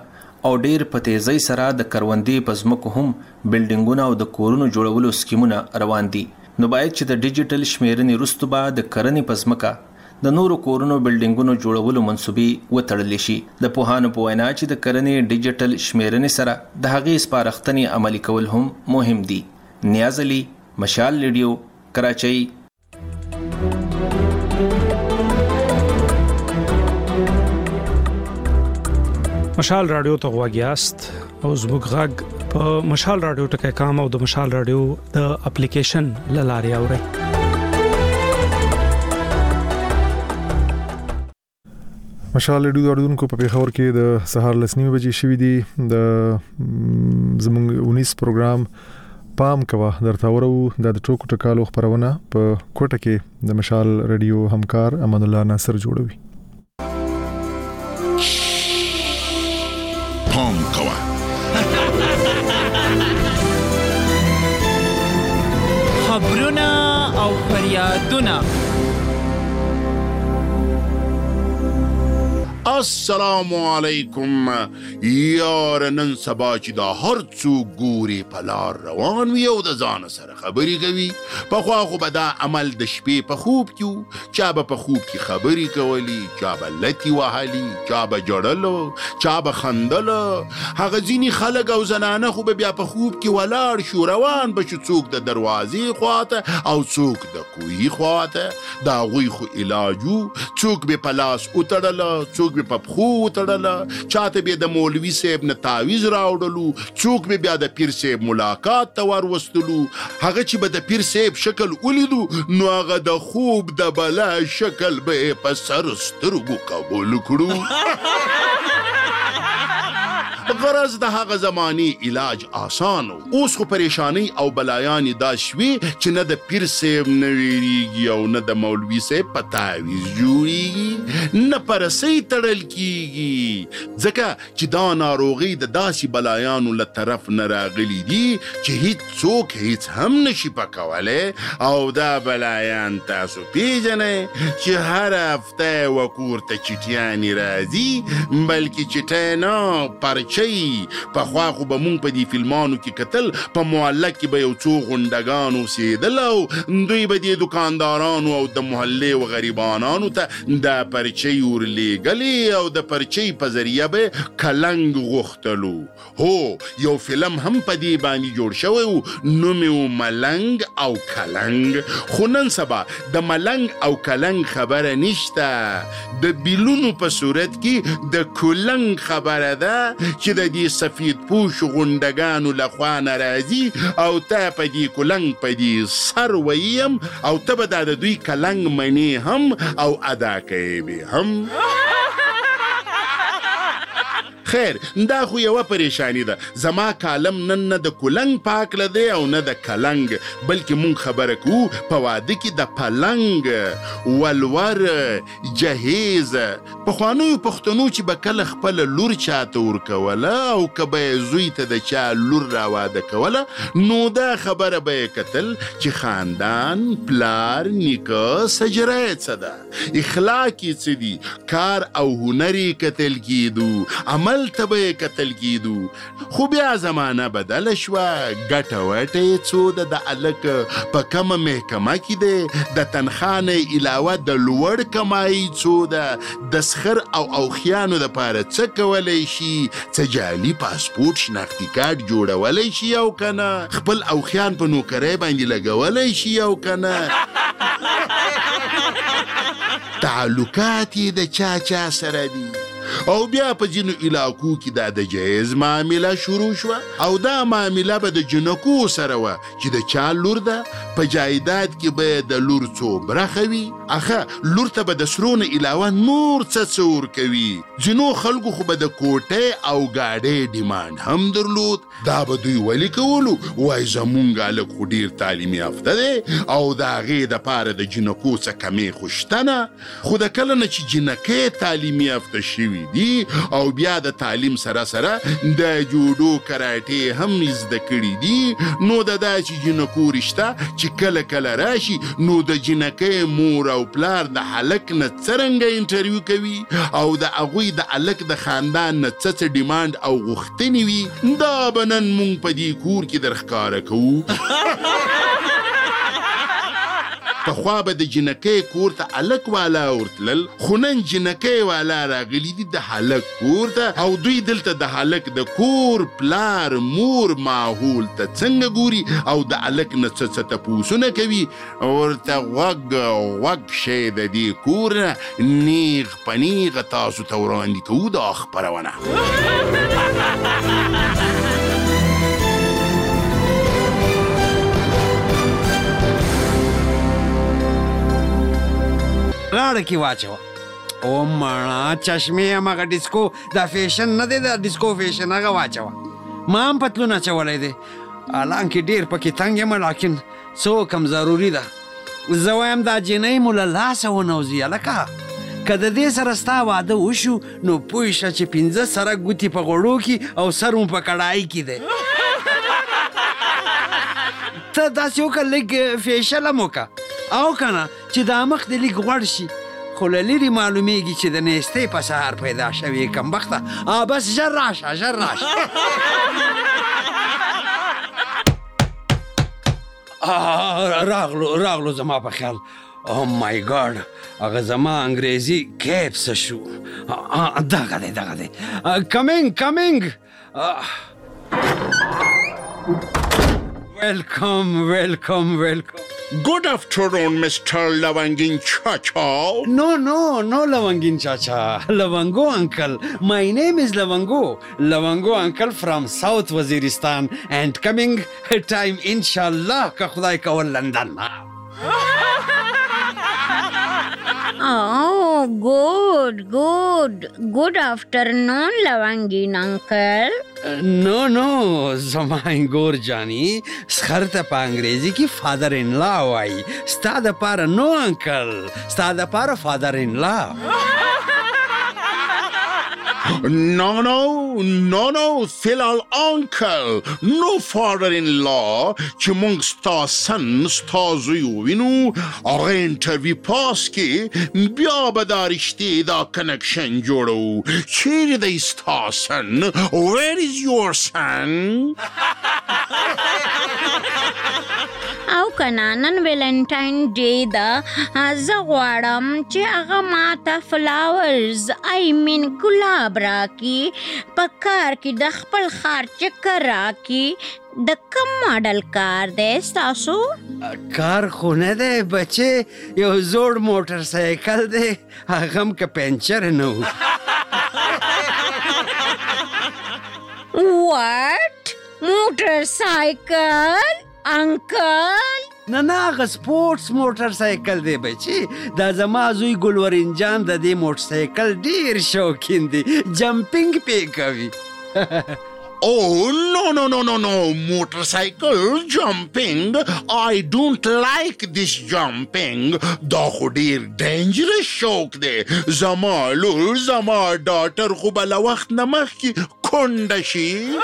او ډیر په تیزی سره د کروندې په ځمکو هم بلډینګونه او د کورونو جوړولو سکیمونه روان دي. نو باید چې د ډیجیټل شمیرنې وروسته به د کرنې په ځمکه د نورو کورونو بلډینګونو جوړولو منصوبې وتړل شي. د پوهانو په وینا چې د کرنې ډیجیټل شمیرنې سره د هغې سپارښتنې عملي کول هم مهم دي. نیاز علي، مشال ریډیو، کراچۍ. مشال رادیو ته غواګیاست او زموږ غږ په مشال رادیو ټکی کام او د مشال رادیو د اپلیکیشن لارې اورئ. مشال ریډیو اوریدونکو په پیښور کې د سهار لسنیمه بجې شوې دي. د زموږ اونیس پروګرام پام کوه درته ورو د ټوکو ټکالو خبرونه په کوټه کې د مشال ریډیو همکار امان الله ناصر جوړوي. پام کوه خبرونه او فریادونه. السلام علیکم یار. نن سبا چې دا هر څوک ګوري په لار روان وي او د ځان سره خبرې کوي. پخوا خو به دا عمل د شپې په خوب کې، چا به په خوب کې خبرې کولی، چا به لتي وهلي، چا به جړلو، چا به خندله. هغه ځینې خلک او زنانه خو به بیا په خوب کې ولاړ شو، روان به شو څوک د دروازې خواته او څوک د کوهي خواته. د هغوی خو علاجو، څوک به په لاس وتړله، څوک به په پښو وتړله، چاته به د مولوي صاحب نه تعویز راوړلو، څوک به بیا د پیر صاحب ملاقات ته وروستلو. هغه چې به د پیر صاحب شکل ولیدو نو هغه د خوب د بلا شکل به په سر سترګو قبول کړو. غرض د هغه زمانی علاج آسانو. اوس خو پریشانی او بلایانی دا شوي چې نه د پیر صاحب نه ویریږي او نه د مولوي صاحب په تعویز جوړیږي، نه پرسۍ تړل کیږي، ځکه چې دا ناروغي د داسې بلایانو له طرف نه راغلي دي چې هیڅ څوک هیڅ هم نشي پکولی. او دا بلایان تاسو پیژنئ چې هر هفته وکور ته چټیانې راځي، بلکې چټی نه پرچۍ. پخوا خو به مونږ په دې فلمانو کې کتل، په محله کې به یو څو غونډګان اوسېدل او دوی به دې دکاندارانو او د محلې و غریبانانو ته دا پرچۍ ورلېږلې او د پرچۍ په ذریعه به کلنګ غوښتلو. هو یو فلم هم په دې باندې جوړ شوی و، نوم یې و ملنګ او کلنګ. خو نن سبا د ملنګ او کلنګ خبره نشته، د بیلونو په صورت کې د کلنګ خبره ده چې د دې سفید پوش غونډګانو لخوا ناراضي او تا په دې کلنګ په دې سر ویم او ته به دا د دوی کلنګ منې هم او ادا کوي هم. خیر دا خو یوه پریشانی ده. زما کالم نن نه د کلنګ پاکله دی او نه د کلنګ، بلکې مونږ خبره کوو په واده کې د پلنګ، ولور، جهیز. پخوانیو پښتنو چې به کله خپله لور چاته ورکوله او که به یې زوی ته د چا لور را واده کوله نو دا خبره به یې کتل چې خاندان، پلار، نیکه، سجره یې څه ده، اخلاق یې څه دي، کار او هنر یې کتل کیدو، عمل ته به یې کتل کیدو. خو بیا زمانه بدله شوه، ګټه وټه یې څو ده، د هلک په کمه محکمه کې دی، د تنخواه نه علاوه د لوړ کمایي څو ده، د سخر او اوخیانو دپاره څه کولی شي، څه جعلي پاسپورټ شناختي کارت جوړولی شي او که نه، خپل اوخیان په نوکرۍ باندې لګولی شي او که نه. تعلقات یې د چا چا سره دي. او بیا په ځینو علاقو کې دا د جهیز معامله شروع شوه او دا معامله به د جنکو سره وه چې د چا لور ده، په جایداد کې به د لور څو برخه وي. اخه لور ته به د سرو نه علاوه نور څه څه ورکوي. ځینو خلکو خو به د کوټۍ او ګاډۍ ډیمانډ هم درلود. دا به دوی ولې کولو؟ وایي زمونږ هلک خو ډېر تعلیم یافته دی او د هغې دپاره د جنکو څه کمې خو شته نه. خو د کله نه چې جنکۍ تعلیم یافته شوي شوي دي او بیا د تعلیم سره سره د جوډو کراټې هم زده کړي دي نو د دا چې جنکو رشته چې کله کله راشي نو د جنکې مور او پلار د هلک نه څرنګه انټرویو کوي او د هغوی د هلک د خاندان نه څه څه ډیمانډ او غوښتنې وي دا به نن مونږ په دې کور کې در ښکاره کوو پخوا به د جنکۍ کور ته هلک والا ورتلل خو نن جنکۍ والا راغلي دي د هلک کور ته او دوی دلته د هلک د کور پلار مور ماحول ته څنګه ګوري او د هلک نه څه څه تپوسونه کوي ورته غوږ غوږ شی د دې کور نه نیغ په نیغه تاسو ته وړاندې کوو دا خپرونه غاړه کې واچوه او ماړه چشمې هماغه ډیسکو دا فیشن نه دی دا ډیسکو فیشن هغه واچوه ما هم پتلون اچولی دی حالانکې ډېر پکې تنګ یم لیکن څه هم ضروري ده زه وایم دا جینۍ مو له لاسه ونوځي هلکه که د دې سره ستا واده وشو نو پوه شه چې پنځه سره ګوتې په غوړو کې او سر مو په کړایي کې دی ته داسې وکړه لږ فیشل هم وکړه او که نه چې دا مخ دې لږ غوړ شي خو له لرې معلومیږي چې د نیستۍ په سهار پیدا شوې کمبخته بس ژر راشه ژر راشه راغلو راغلو زما په خیال او مای ګاډ هغه زما انګریزي کیپ څه شو دغه دی دغه دی کمینګ کمینګ ویلکم ویلکم ویلکم Good afternoon, Mister Lavangin Chacha. No, no, no Lavangin Chacha. Lavango uncle. My name is Lavango. Lavango uncle from South Waziristan and coming time inshallah ka khudai ka London. Oh, good, good. Good afternoon, Lavangin uncle. نو نو زما انګور جانی سخر ته په انګریزي کې فادر ان لا وایي ستا دپاره نو انکل ستا دپاره فادر ان لا No, no, no, no, فلال uncle no father-in-law چې مونږ ستا سن ستا زوی ووینو هغه انټرویو پاس کې بیا به دا رشتې دا کنکشن جوړو چیرې دی ستا سن Where is your son? او کنا نن ویلنټاین ډے دا زه غواړم چې هغه ماته فلاورز آی مین ګلاب راکي په کار کې د خپل ښار چکر راکي د کوم ماډل کار دی ستاسو کار خو نه دی بچې یو زوړ موټر سایکل دی هغه هم که پنچر نه و واټ موټر سایکل انکل نه نه هغه سپورټس موټر سایکل دی بچي دا زما زوی ګلورین جان د دې موټر سایکل ډیر شوقین دی جمپینګ پې کوي Oh, no, no, no, no, no. Motorcycle jumping. I don't like this jumping. دا خو ډیر ډینجرس شوق دی زما لور زما ډاټر خو به له وخت نه مخکې کونډه شي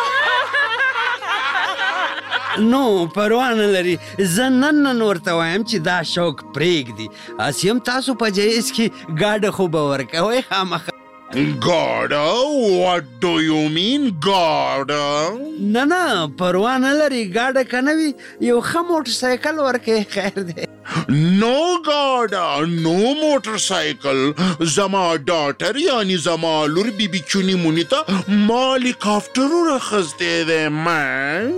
نو پروا نه لري زه نن نن ورته وایم چې دا شوق پرېږدي هسې هم تاسو په جهیز کې ګاډه خو به ورکوئ خامخا ګاډه what do you mean ګاډه نه نه پروا نه لري ګاډه که نه وي یو ښه موټر سایکل ورکوي خیر دی نو ګاډه نو موټر سایکل زما ډاټر یعنی زما لور بی بی چونی مونی ته ما هلیکاپټر ورخستی دی من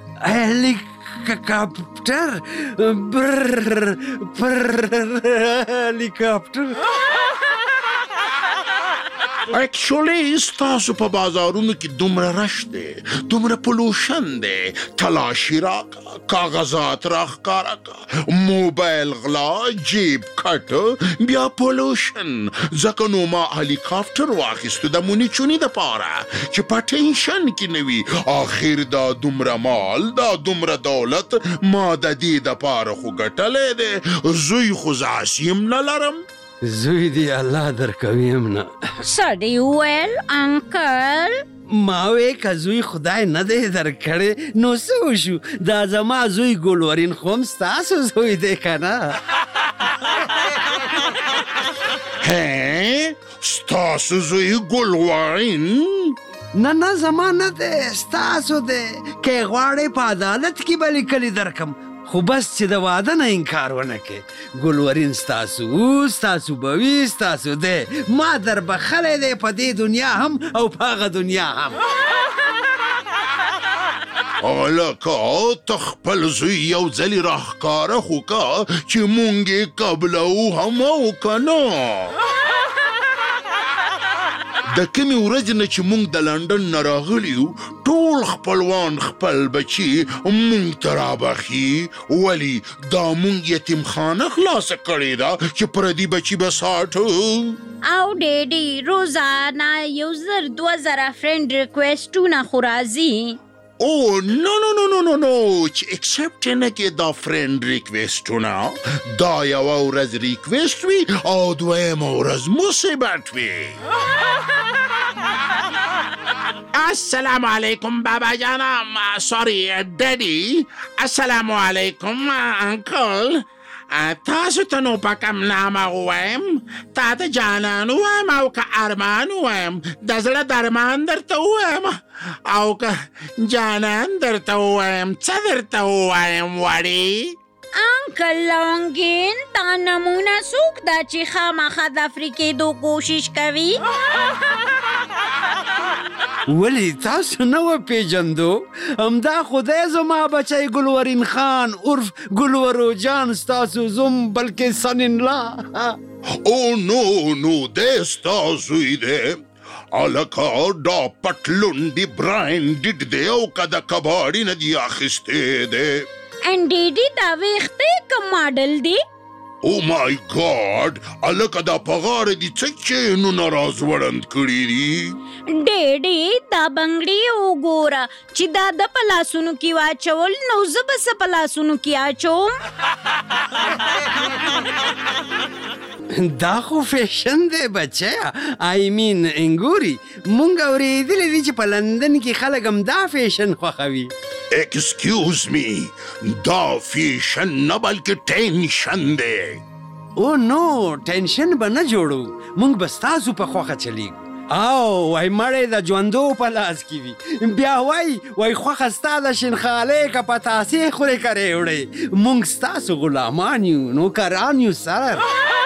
هلیکاپټر برر برر هلیکاپټر اکچولی ستاسو په بازارونو کې دومره رش دی دومره پلوشن دی تلاشي راکه کاغذات راښکاره که موبایل غلا جیب کټ بیا پلوشن ځکه نو ما هلیکاپټر واخیستو د مونی چونی دپاره چې په ټینشن کې نه وي آخر دا دومره مال دا دومره دولت ما د دې دپاره خو ګټلی دی زوی خو زه هسې هم نه لرم زوی دی الله درکویم نه. څه دې وویل انکل؟ ما وې که زوی خدای نه دی درکړی نو څه وشو؟ دا زما زوی ګلورین خو هم ستاسو زوی دی که نه؟ هې ستاسو زوی ګلورین؟ نه نه زما نه دی ستاسو دی. که غواړئ په عدالت کې به لیکلي درکم خو بس چې د واده نه انکار ونه کې. ګلورین ستاسو و ستاسو به وي ستاسو دی. ما در بخلی دی په دې دنیا هم او په هغه دنیا هم. هلکه ته خپل زوی یو ځلې راښکاره خو که چې مونږ یې قبلوو هم او که نه. د کومې ورځې نه چې مونږ د لندن نه راغلي یو ټول خپلوان خپل بچي مونږ ته رابخي. ولې دا مونږ یتیمخانه خلاصه کړې ده چې پردي بچي به ساټو. او ډیډي روزانه یو زر دوه زره فرینډ ریکویسټونه خو راځي. او نو نو نو نو نو نو چې اکسپټ نه کې دا فرینډ ریکویسټونه دا یوه ورځ ریکویسټ وي او دویمه ورځ مصیبت وي. السلام علیکم بابا جانم. سوری ډیډي. السلام علیکم انکل. تاسو ته نو په کوم نامه ووایم؟ تا ته جانان ووایم او که ارمان ووایم؟ د زړه درمان درته ووایم او که جانان درته ووایم څه درته ووایم وړې؟ انکل لونګین تا نمونه څوک ده چې خامخا د افریقېدو کوشش کوي؟ ولې تاسو نه وپېژندو؟ همدا خدای زما بچی ګلورین خان عرف ګلورو جان ستاسو زوم بلکې سن ان لا. او نو نو دی ستا زوی دی. هلکه دا پټلون دی برانډډ دی او که د کباړي نه دي اخیستی دی. ان ډیډي دا ویښته کوم ماډل دی؟ او مای ګاډ هلکه دا په غاړه دي څه چینونه راځوړند کړي دي. ډیډي دا بنګړي وګوره چې دا د په لاسونو کې واچول نو زه به څه په لاسونو کې اچوم؟ دا خو فیشن دی بچیا. آی مین انګوري مونږ اورېدلی دي چې په لندن کې خلک هم دا فیشن خوښوي. ایکسکیوز می دا فیشن نه بلکې ټینشن دی. او نو ټینشن به نه جوړو مونږ به ستاسو په خوښه چلیږو. او وای مړی د ژوندو په لاس کې وي بیا وای وای خوښه ستا د شینخالۍ که په تاسې خورې کرې وړې. مونږ ستاسو غلامان یو نوکران یو سر.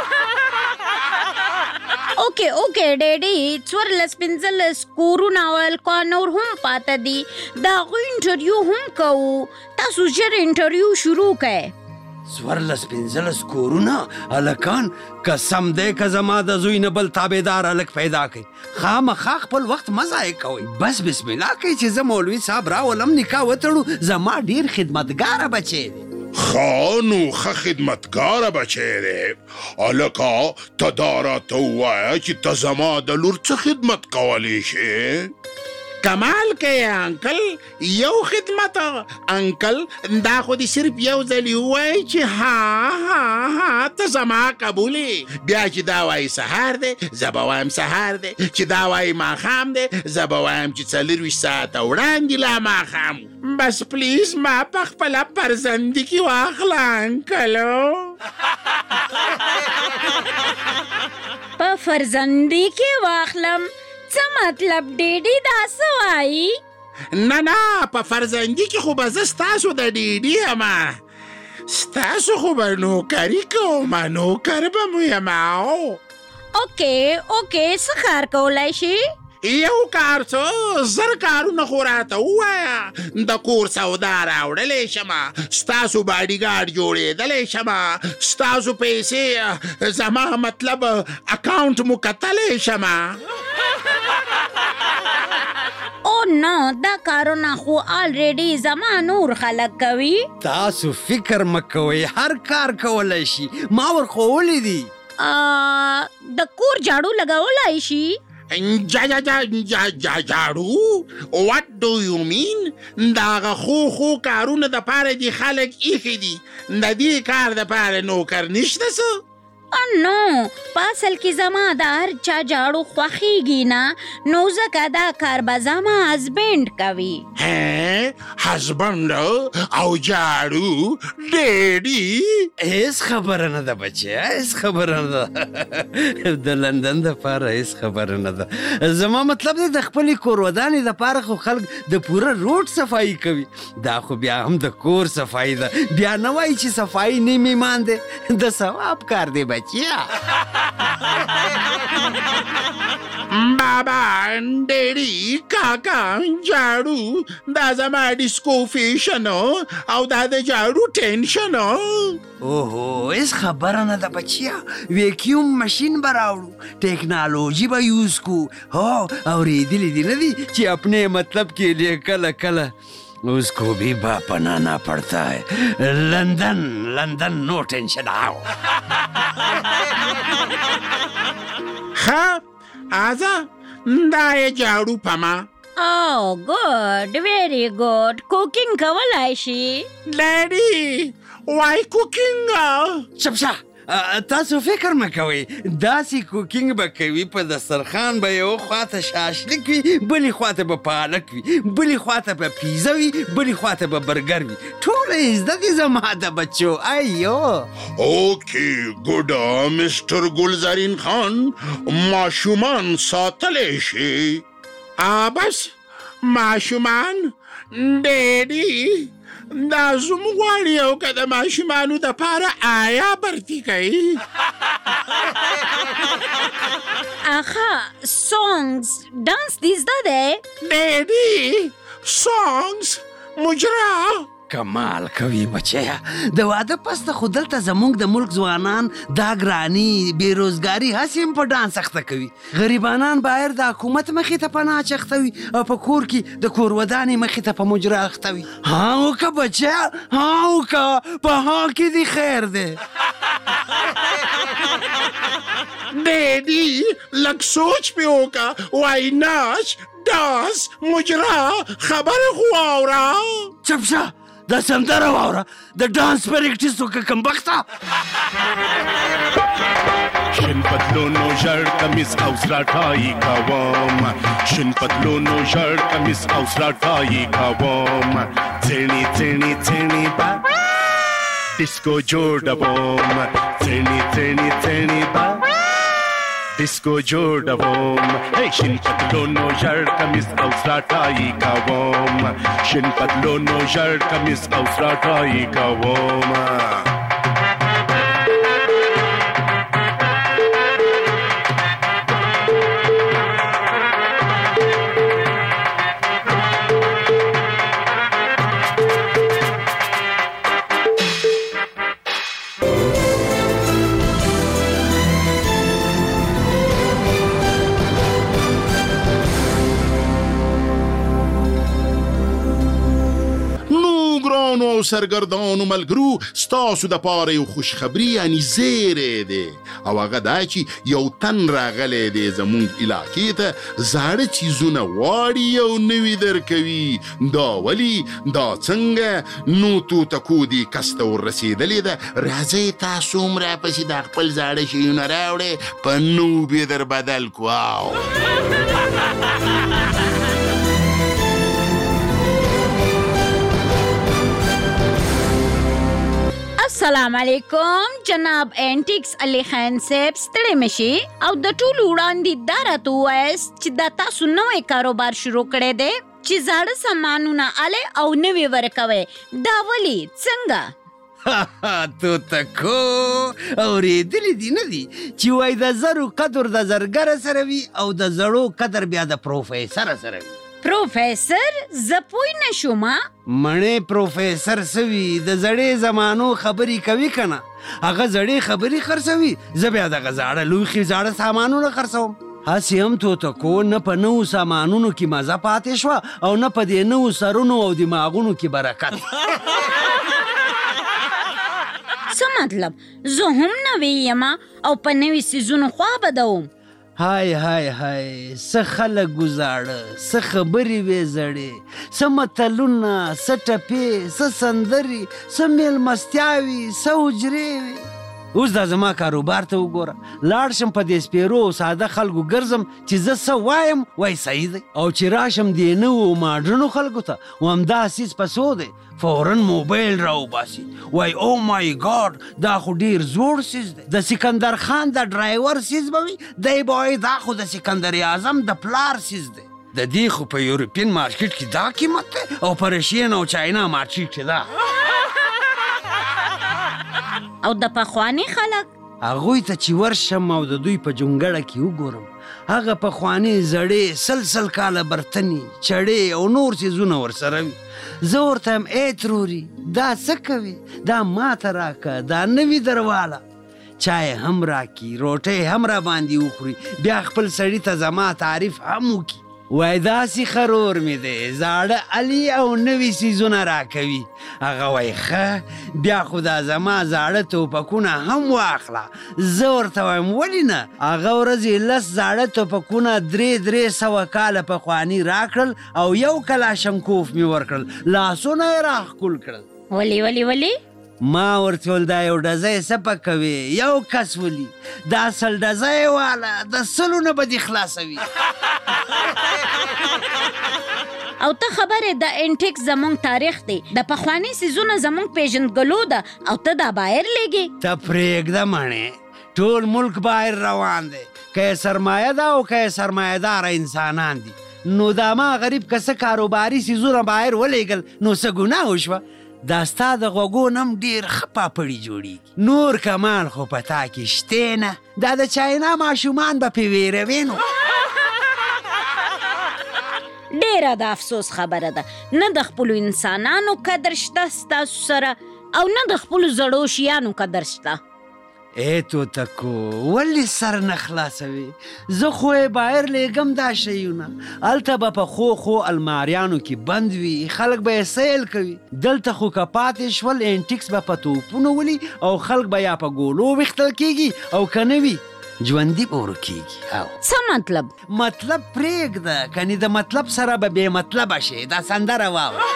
اوکې اوکې ډیډي څوارلس پنځلس کورونه او الکوا نور هم پاته دي. د هغوی انټرویو هم کوو. تاسو ژر انټرویو شروع کړئ. څوارلس پنځلس کورونه هلکان قسم دی که زما د زوی نه بل تابعدار هلک پیدا کړئ خامخا خپل وخت مه ضایع کوئ. بس بسم الله کوئ چې زه مولوي صاحب راولم نکاح وتړو. زما ډېر خدمتګاره بچی دی. ښه نو ښه خدمتګاره بچی دی. هلکه ته دا راته ووایه چې ته زما د لور څه خدمت کولی شې؟ کمال کوي انکل. یو خدمت انکل دا خو دې صرف یو ځلې ووایي چې ها ها ها ته زما قبولې. بیا چې دا وایي سهار دی زه به وایم سهار دی. چې دا وایي ماښام دی زه به وایم چې څلرویشت ساعته وړاندې لا ماښام. بس پلیز ما په خپله پرزندي کې واخله انکلو. په فرزندي کې واخلم څه مطلب ډیډي دا څه وایي؟ نه نه په فرزندي کې خو به زه ستاسو د ډیډي یمه. ستاسو خو به نوکري کوم نوکر به مو یمه. اوکې اوکې څه کار کولی شي؟ یو کار څه زر کارونه خو راته ووایه. د کور سودا راوړلی شمه. ستاسو باډیګارډ جوړېدلی شمه. ستاسو پیسې زما مطلب اکاونټ مو کتلی شمه. او نو دا کارونه خو آلریډي زما نور خلک کوي. تاسو فکر مه کوئ هر کار کولی شي. ما ورښولی دي. د کور جاړو لګولی شي؟ جا جا جا جا جا جاړو وات ډو یو مین؟ د هغه خو خو کارونه دپاره دي خلک ایښي دي. د دې کار دپاره نوکر نشته څه؟ نو په اصل کې زما د هر چا جاړو خوښیږي نه، نو ځکه دا کار به زما هسبینډ کوي. هسبنډ او جاړو ډیډي؟ هیڅ خبره نه ده بچیا، هیڅ خبره نه ده. د لندن دپاره هیڅ خبره نه ده. زما مطلب دی د خپلې کور ودانې دپاره خو خلک د پوره روډ صفایي کوي، دا خو بیا هم د کور صفایي ده. بیا نه وایي چې صفایي نیم ایمان دی، د ثواب کار دی بچیا. بابا ډیډي کاکا جاړو دا زما ډیسکو فیشن او دا د جاړو ټینشن. اوهو هیڅ خبره نه ده بچیا، ویکیوم مشین به راوړو، ټیکنالوژي به یوز کو. هو اورېدلي دي نه دي چې اپنے مطلب کے لیے کله کله اس کو بھی باپ بنانا پڑتا ہے. لندن لندن نو ٹینشن آؤ. ها آزا دا یې جاړو پما. او ګوډ ویری ګوډ. کوکینګ کولای شي؟ ډیډي وای کوکینګ؟ چپ شه، تاسو فکر مه کوئ، داسې کوکینګ به کوي په دسترخوان به یو خواته شاشلیک وي، بلې خواته به پالک وي، بلې خواته به پیزه وي، بلې خواته به برګر وي. ټوله یې زده دي زما د بچو. ایو اوکې ګوډ مسټر ګلزارین خان، ماشومان ساتلی شي؟ بس ماشومان ډیډي دا زوم غواړي او که د ماشومانو دپاره آیا برتي کوي؟ آخه سونګز ډانس دې زده دی؟ ډیډي سونګز مجرا کمال کوي بچیا. د واده پس ته خو دلته زموږ د ملک ځوانان دا ګراني بېروزګاري هسې هم په ډانس اخته کوي. غریبانان باید د حکومت مخې ته پناه اخته وي او په کور کې د کور ودانې مخې ته په مجرا اخته وي. ها وکه بچیا، ها وکه، په ها کې دې خیر دی. ډیډي لږ سوچ پې وکه. وای ناچ ډانس مجرا خبره خو واوره. چپ شه، دا سندره واوره، د ډانس پریکټیس وکړه کمبخته. شین پتلونو ژړ کمیس او سراټایي کوم، شین پتلونو ژړ کمیس او سراټایي کوم، څېړني څېړني څېړني به ډیسکو جوړوم، څېړني څېړني څېړني به ډیسکو جوړوم. شین پتلونو ژړ کمیس او سراټایي کوم، شین پتلونو ژړ کمیس او سراټایي کوم. او سرګردانو ملګرو، ستاسو دپاره یو خوشخبري یعنې زیری دی، او هغه دا چې یو تن راغلی دی زموږ علاقې ته، زاړه څیزونه واړي او نوي درکوي. دا ولي؟ دا څنګه؟ نو توتکو دې کس ته وررسېدلې ده. راځئ تاسو هم راپسې دا خپل زاړه شیونه راوړئ، په نو به در بدل کړو. السلام علیکم جناب اینټیکس علي خان صاحب، ستړی مشي او د ټولو وړاندې دا راته ووایاست چې دا تاسو نوی کاروبار شروع کړی دی چې زاړه سامانونه الی او نوي ورکوئ. دا ولې؟ څنګه؟ توتکو اورېدلي دي نه دي چې وایي د زرو قدر د زرګره سره وي او د زړو قدر بیا د پروفیسره سره وي. پروفیسر؟ زه پوی نه شوم. مڼې پروفیسر سوي د زړې زمانو خبرې کوي که نه، هغه زړې خبرې خرڅوي، زه بیا دغه زاړه لوښي زاړه سامانونه خرڅوم. هسې هم توتکو نه په نوو سامانونو کې مزه پاتې شوه او نه په دې نوو سرونو او دماغونو کې برکت. څه مطلب؟ زه هم نوې یم او په نوي څیزونو خوا بدوم. های های های، څه خلک وزاړه، څه خبرې وې زړې، څه متلونه، څه ټپې، څه سندرې، څه میلمستیاوې، څه حجرې وې. اوس دا زما کاروبار ته وګوره، لاړ شم په دې سپیرو او ساده خلکو ګرځم چې زه څه وایم وای صحیح دی، او چې راشم دې نوو ماډرنو خلکو ته وایم دا سیز په څو دی، فورن موبایل راوباسي وای او مای ګاډ دا خو ډېر زوړ سیز دی، د سکندر خان د ډرایور سیز به وي، دی به وایي دا خو د سکندر اعظم د پلار سیز دی. د دې خو په یورپین مارکیټ کې دا قیمت دی او په رشین او چاینا مارکیټ کې دا. او د پخواني خلک هغوی ته چې ورشم او د دوی په جونګړه کې وګورم، هغه پخواني زړې سل سل کاله برتني چړې او نور څیزونه ورسره وي. زه ورته یم ای تروري دا څه کوي، دا ماته راکه، دا نوي درواله، چای هم راکي، روټۍ هم را باندې وخوري، بیا خپل سړي ته زما تعریف هم وکړي. وای داسې خرور مې دی، زاړه علي او نوي څیزونه راکوي. هغه وای ښه بیا خو دا زما زاړه توپکونه هم واخله. زه ورته وایم ولې نه؟ هغه ورځې لس زاړه توپکونه درې درې سوه کاله پخواني راکړل او یو کلاشنکوف مې ورکړل، لاسونه یې راښکل کړل. ولې ولې ولې؟ ما ورته ویل دا یو ډزی څه پکوي، یو کس ولي، دا سل ډزی واله د سلو نه به دې خلاصوي. او ته خبرې د انټیک زمونږ تاریخ دی، د پخواني څیزونه زمونږ پیژندګلو ده او ته دا بایر لګې. ته پرېږده مڼې، ټول ملک بایر روان دی، که یې سرمایه ده او که یې سرمایهداره انسانان دي. نو دا ما غریب که څه کاروباري څیزونه بایر ولېږل نو څه ګناه وشوه؟ دا ستا د غوږو نم ډېر ښه پاپړي جوړېږي، نور کمال خو په تا کې شتې نه، دا د چاینا ماشومان به پې ویروي نو. ډېره د افسوس خبره ده، نه د خپلو انسانانو قدر شته ستاسو سره او نه د خپلو زړو شیانو قدر شته. ای توتکو ولې سر نه خلاصوي؟ زه خو یې بایر لیږم دا شیونه، هلته به په خو خو الماریانو کې بند وي، خلک به یې سیل کوي. دلته خو که پاتې شول انټیکس به په توپونو ولي او خلک به یا په ګولو ویښتل کېږي او که نه وي ژوندي به ورکېږي. څه مطلب؟ مطلب پرېږده، کنې د مطلب سره به بې مطلبه شي. دا سندره واوره.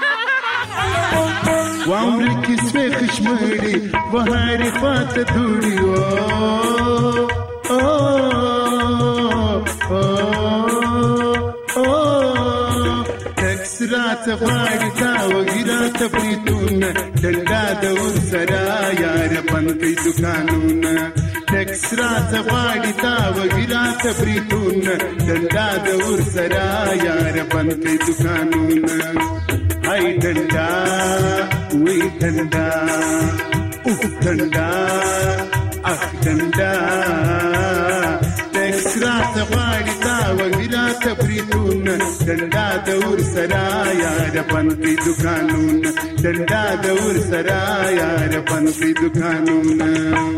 واوري کیسې خشمړي وهاري خواته دوړي او ټکس راته غواړي تا وږي راته بریتونه، ډنډا د ورسره یار بند کړي دوکانونه. ټکس راته غواړي تا وږي راته بریتونه، ډنډا د ورسره یار بند کړي دوکانونه. ای ډنډا وی ډنډا اوه ډنډا اخ ډنډا ټکس راته غواړي تا وږي راته بریتونه، ډنډا د ورسره یار بند کړي دوکانونه، ډنډا د ورسره یار بند کړي دوکانونه.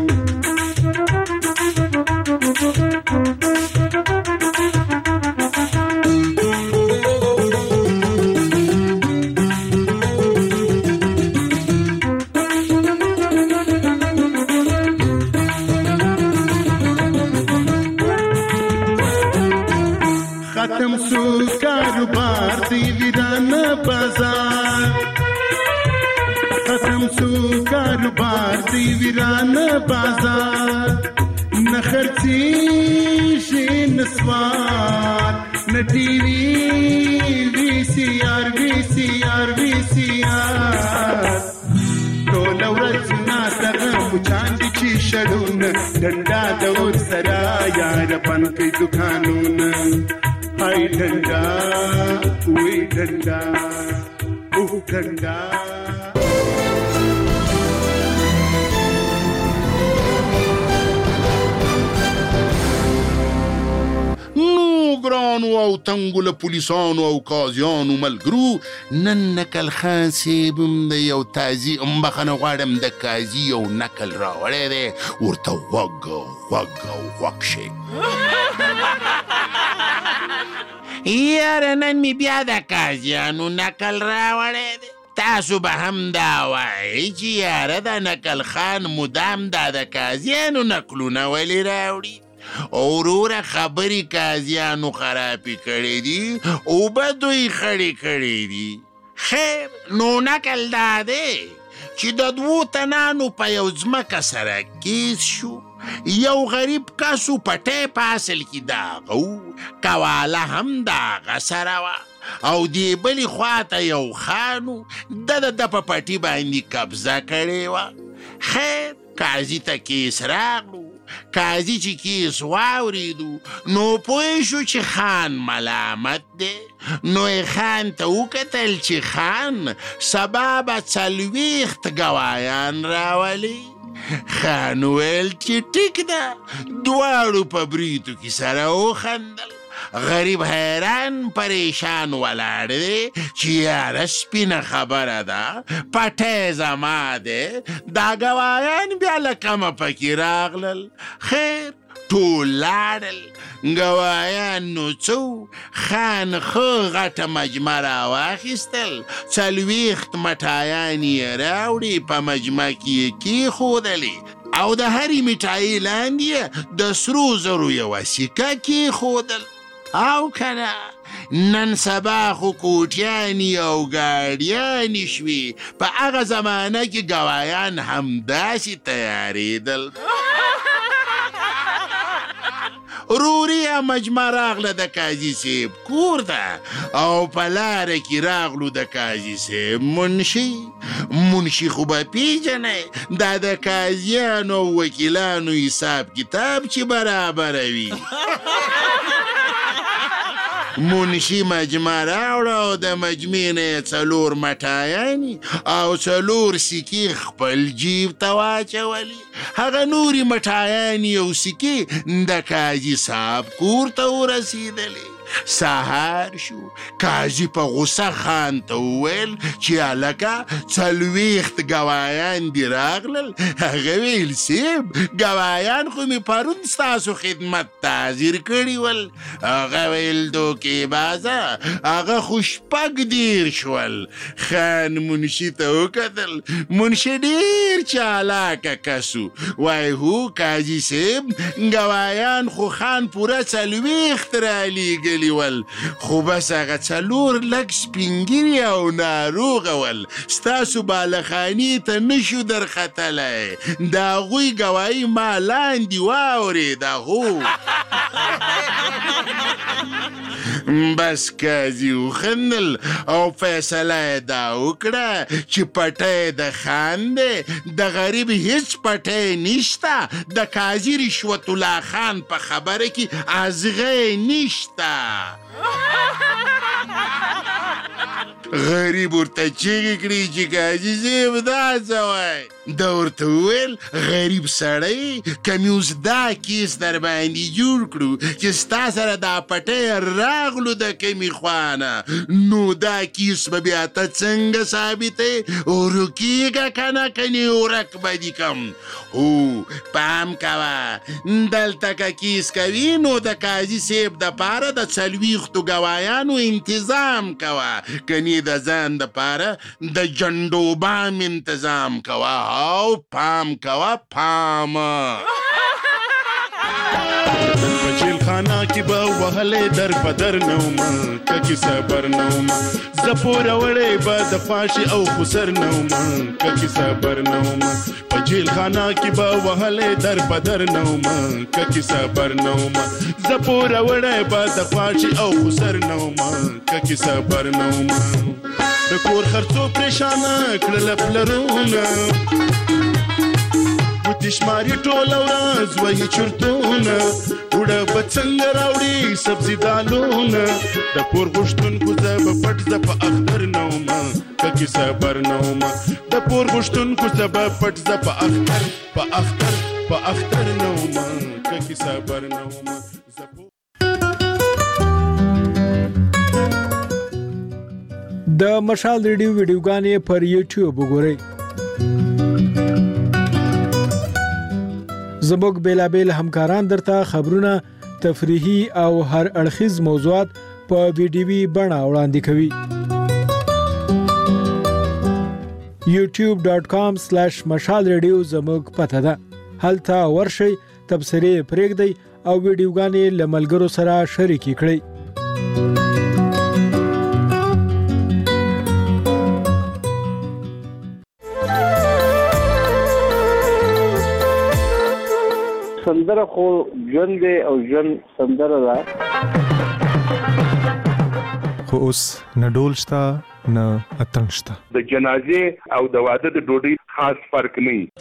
ختم سو کاروبار دی ویرانه بازار، ختم سو کاروبار دی ویرانه بازار. نه خرڅېږي نسوار، نه ټي وي وي سي آر وي سي آر وي سي آر، ټوله ورځ ناڅه مچان دي چې شړونه، ډنډا د ورسره یار بند کړي دوکانونه. ای ډنډا وی ډنډا اوه ډنډا. نو ګرانو او تنګو له پولیسانو او قاضیانو ملګرو، نن نکل خان صاحب هم د یو تازي بخښنه غواړم د قاضي یو نکل راوړی دی، ورته غوږ غوږ غوږ شي. یاره نن مې بیا د قاضیانو نکل راوړی دی. تاسو به هم دا وایئ چې یاره د نکل خان مدام دا د قاضیانو نکلونه ولې راوړي؟ اوروره خبرې قاضیانو خرابې کړې دي او به دوی خړې کړې دي. خیر نو نکل دا دی چې د دوو تنانو په یو ځمکه سره کیس شو. یو غریب کسو پټی په اصل کې د هغه و، کواله هم د هغه سره وه، او دې بلې خواته یو خان و، د د د په پټي باندې قبضه کړې وه. خیر قاضي ته کیس راغلو. قاضي چې کیس واورېدو نو پوه شو چې خان ملامت دی. نو یې خان ته وکتل چې خان سبا به څلوېښت ګوایان راولي. خان ویل چې ټیک ده. دواړو په بریتو کې سره وخندل. غریب حیران پریشان ولاړ دی چې یاره سپینه خبره ده، پټی زما دی، دا ګوایان بیا له کمه پکې راغلل. خیر ټول لاړل. ګوایان نو څو خان ښه غټه مجمع راواخیستل، څلوېښت مټایان یې راوړي، په مجمع کې یې کېښودلې او د هرې مټایي لاندې د سرو زرو یوه سکه کېښودل. او کنه نن سبا خو کوټیانی او ګاډیانی شوي. په هغه زمانه کې ګوایان همداسې تیارېدل. روریا مجمع راغله د قاضي صاحب کور ته، او په لاره کې راغلو د قاضي صاحب منشي. منشي خو به پیژنئ، دا د قاضیانو او وکیلانو حساب کتاب چې برابروي. منشي مجمع راوړه او د مجمع نه یې څلور مټایانې او څلور سکې خپل جیب ته واچولې. هغه نورې مټایانې او سکې د قاضي صاحب کور ته ورسېدلې. سهار شو. قاضي په غوسه خان ته وویل چې هلکه څلوېښت ګوایان دې راغلل. هغه ویل صاحب ګوایان خو مې پرون ستاسو خدمت ته حاضر کړي ول. هغه ویل دوکې بازه، هغه خو شپږ دېرش شول. خان منشي ته وکتل. منشي ډېر چالاکه کس و. وایي هو قاضي صاحب ګوایان خو خان پوره څلوېښت رالیږلي ول، خو بس هغه څلور لږ سپینګیري او ناروغه ول. ستاسو بالخانې ته نشو درختلی. د هغوی ګوایي ما لاندې واورېده. هو بس قاضي وخندل او فیصله یې دا وکړه چې پټی د خان دی، د غریب هیڅ پټی نشته. د قاضي رشوت الله خان په خبره کې ازغی نشته. غریب ورته چیغې کړي چې قاضي صاحب دا څه وایي. ده ورته وویل غریب سړی که مې اوس دا کیس در باندې جوړ کړو چې ستا سره دا پټی راغلو د کمې خوانه، نو دا کیس به بیا ته څنګه ثابتې؟ ورکېږه که نه کنې ورک به دي کم. هو پام کوه، دلته که کیس کوي نو د قاضي صاحب دپاره د څلوېښتو ګوایانو انتظام کوه، کنې د ځان دپاره د جنډو بام انتظام کوه. او پام کوه پام. جیل خانه کې به وهلې در بدر نوما ککی صبر نوما زپور وړې به د فاشي او خسر نوما ککی صبر نوما په جیل خانه کې به وهلې در بدر نوما ککی صبر نوما زپور وړې به د فاشي او خسر نوما ککی صبر نوما د کور خرڅو پریشانه کړل پلرونه تشماری ټول ورځ وایي چرتونه وړه به څنګه راوړي سبزي دالونه د پور غوښتونکو زه به پټ زه په اختر نه ومه که کیسه بر نه ومه د پور غوښتونکو زه به پټ زه په اختر په اختر په اختر نه ومه که کیسه بر نه ومه. د مشال ریډیو ویډیوګانې پر یوټیوب وګورئ. زموږ بیلابیل همکاران درته خبرونه، تفریحي او هر اړخیز موضوعات په ویډیوي بڼه وړاندې کوي. یوټیوب ډاٹ کام سلیش مشال ریډیو زموږ پته ده. هلته ورشئ، تبصرې پرېږدئ او ویډیوګانې له ملګرو سره شریکې کړئ. سندره خو ژوند دی او ژوند سندره ده. خو اوس نه ډول شته نه اتڼ شته. د جنازې او د واده د ډوډۍ خاص فرق نه وي.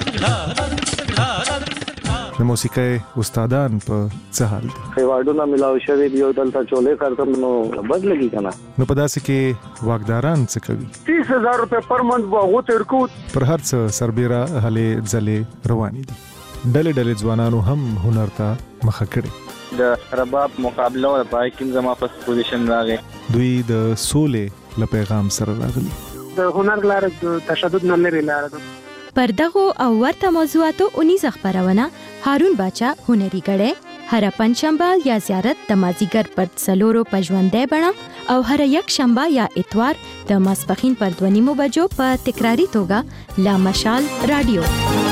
د موسیقۍ استادان په څه حال دي؟ ایوارډونه ملاو شوي دي او دلته چولې کارتم نو بد لګي کنه. نو په داسې کې واکداران څه کوي؟ تیس هزار روپے پر منت به هغو ته ورکو. پر هر څه سربیره هلې ځلې روانې دي. ډلې ډلې ځوانانو هم هنر ته مخه کړې. د رباب مقابله او پای کې زما فرست پوزیشن راغی. دوی د سولې له پیغام سره راغلي. د هنر لاره د تشدد نه لري لاره ده. پر دغو او ورته موضوعاتو اونیزه خبرونه هارون باچا هنري غړې هر پنځشنبه یا زیارت د مازیګر پر څلورو په ژوندې بڼه او هر یک شنبه یا اتوار د ماسپخین پر دوه نیمو بجو په تکراری توګه لا مشال رادیو.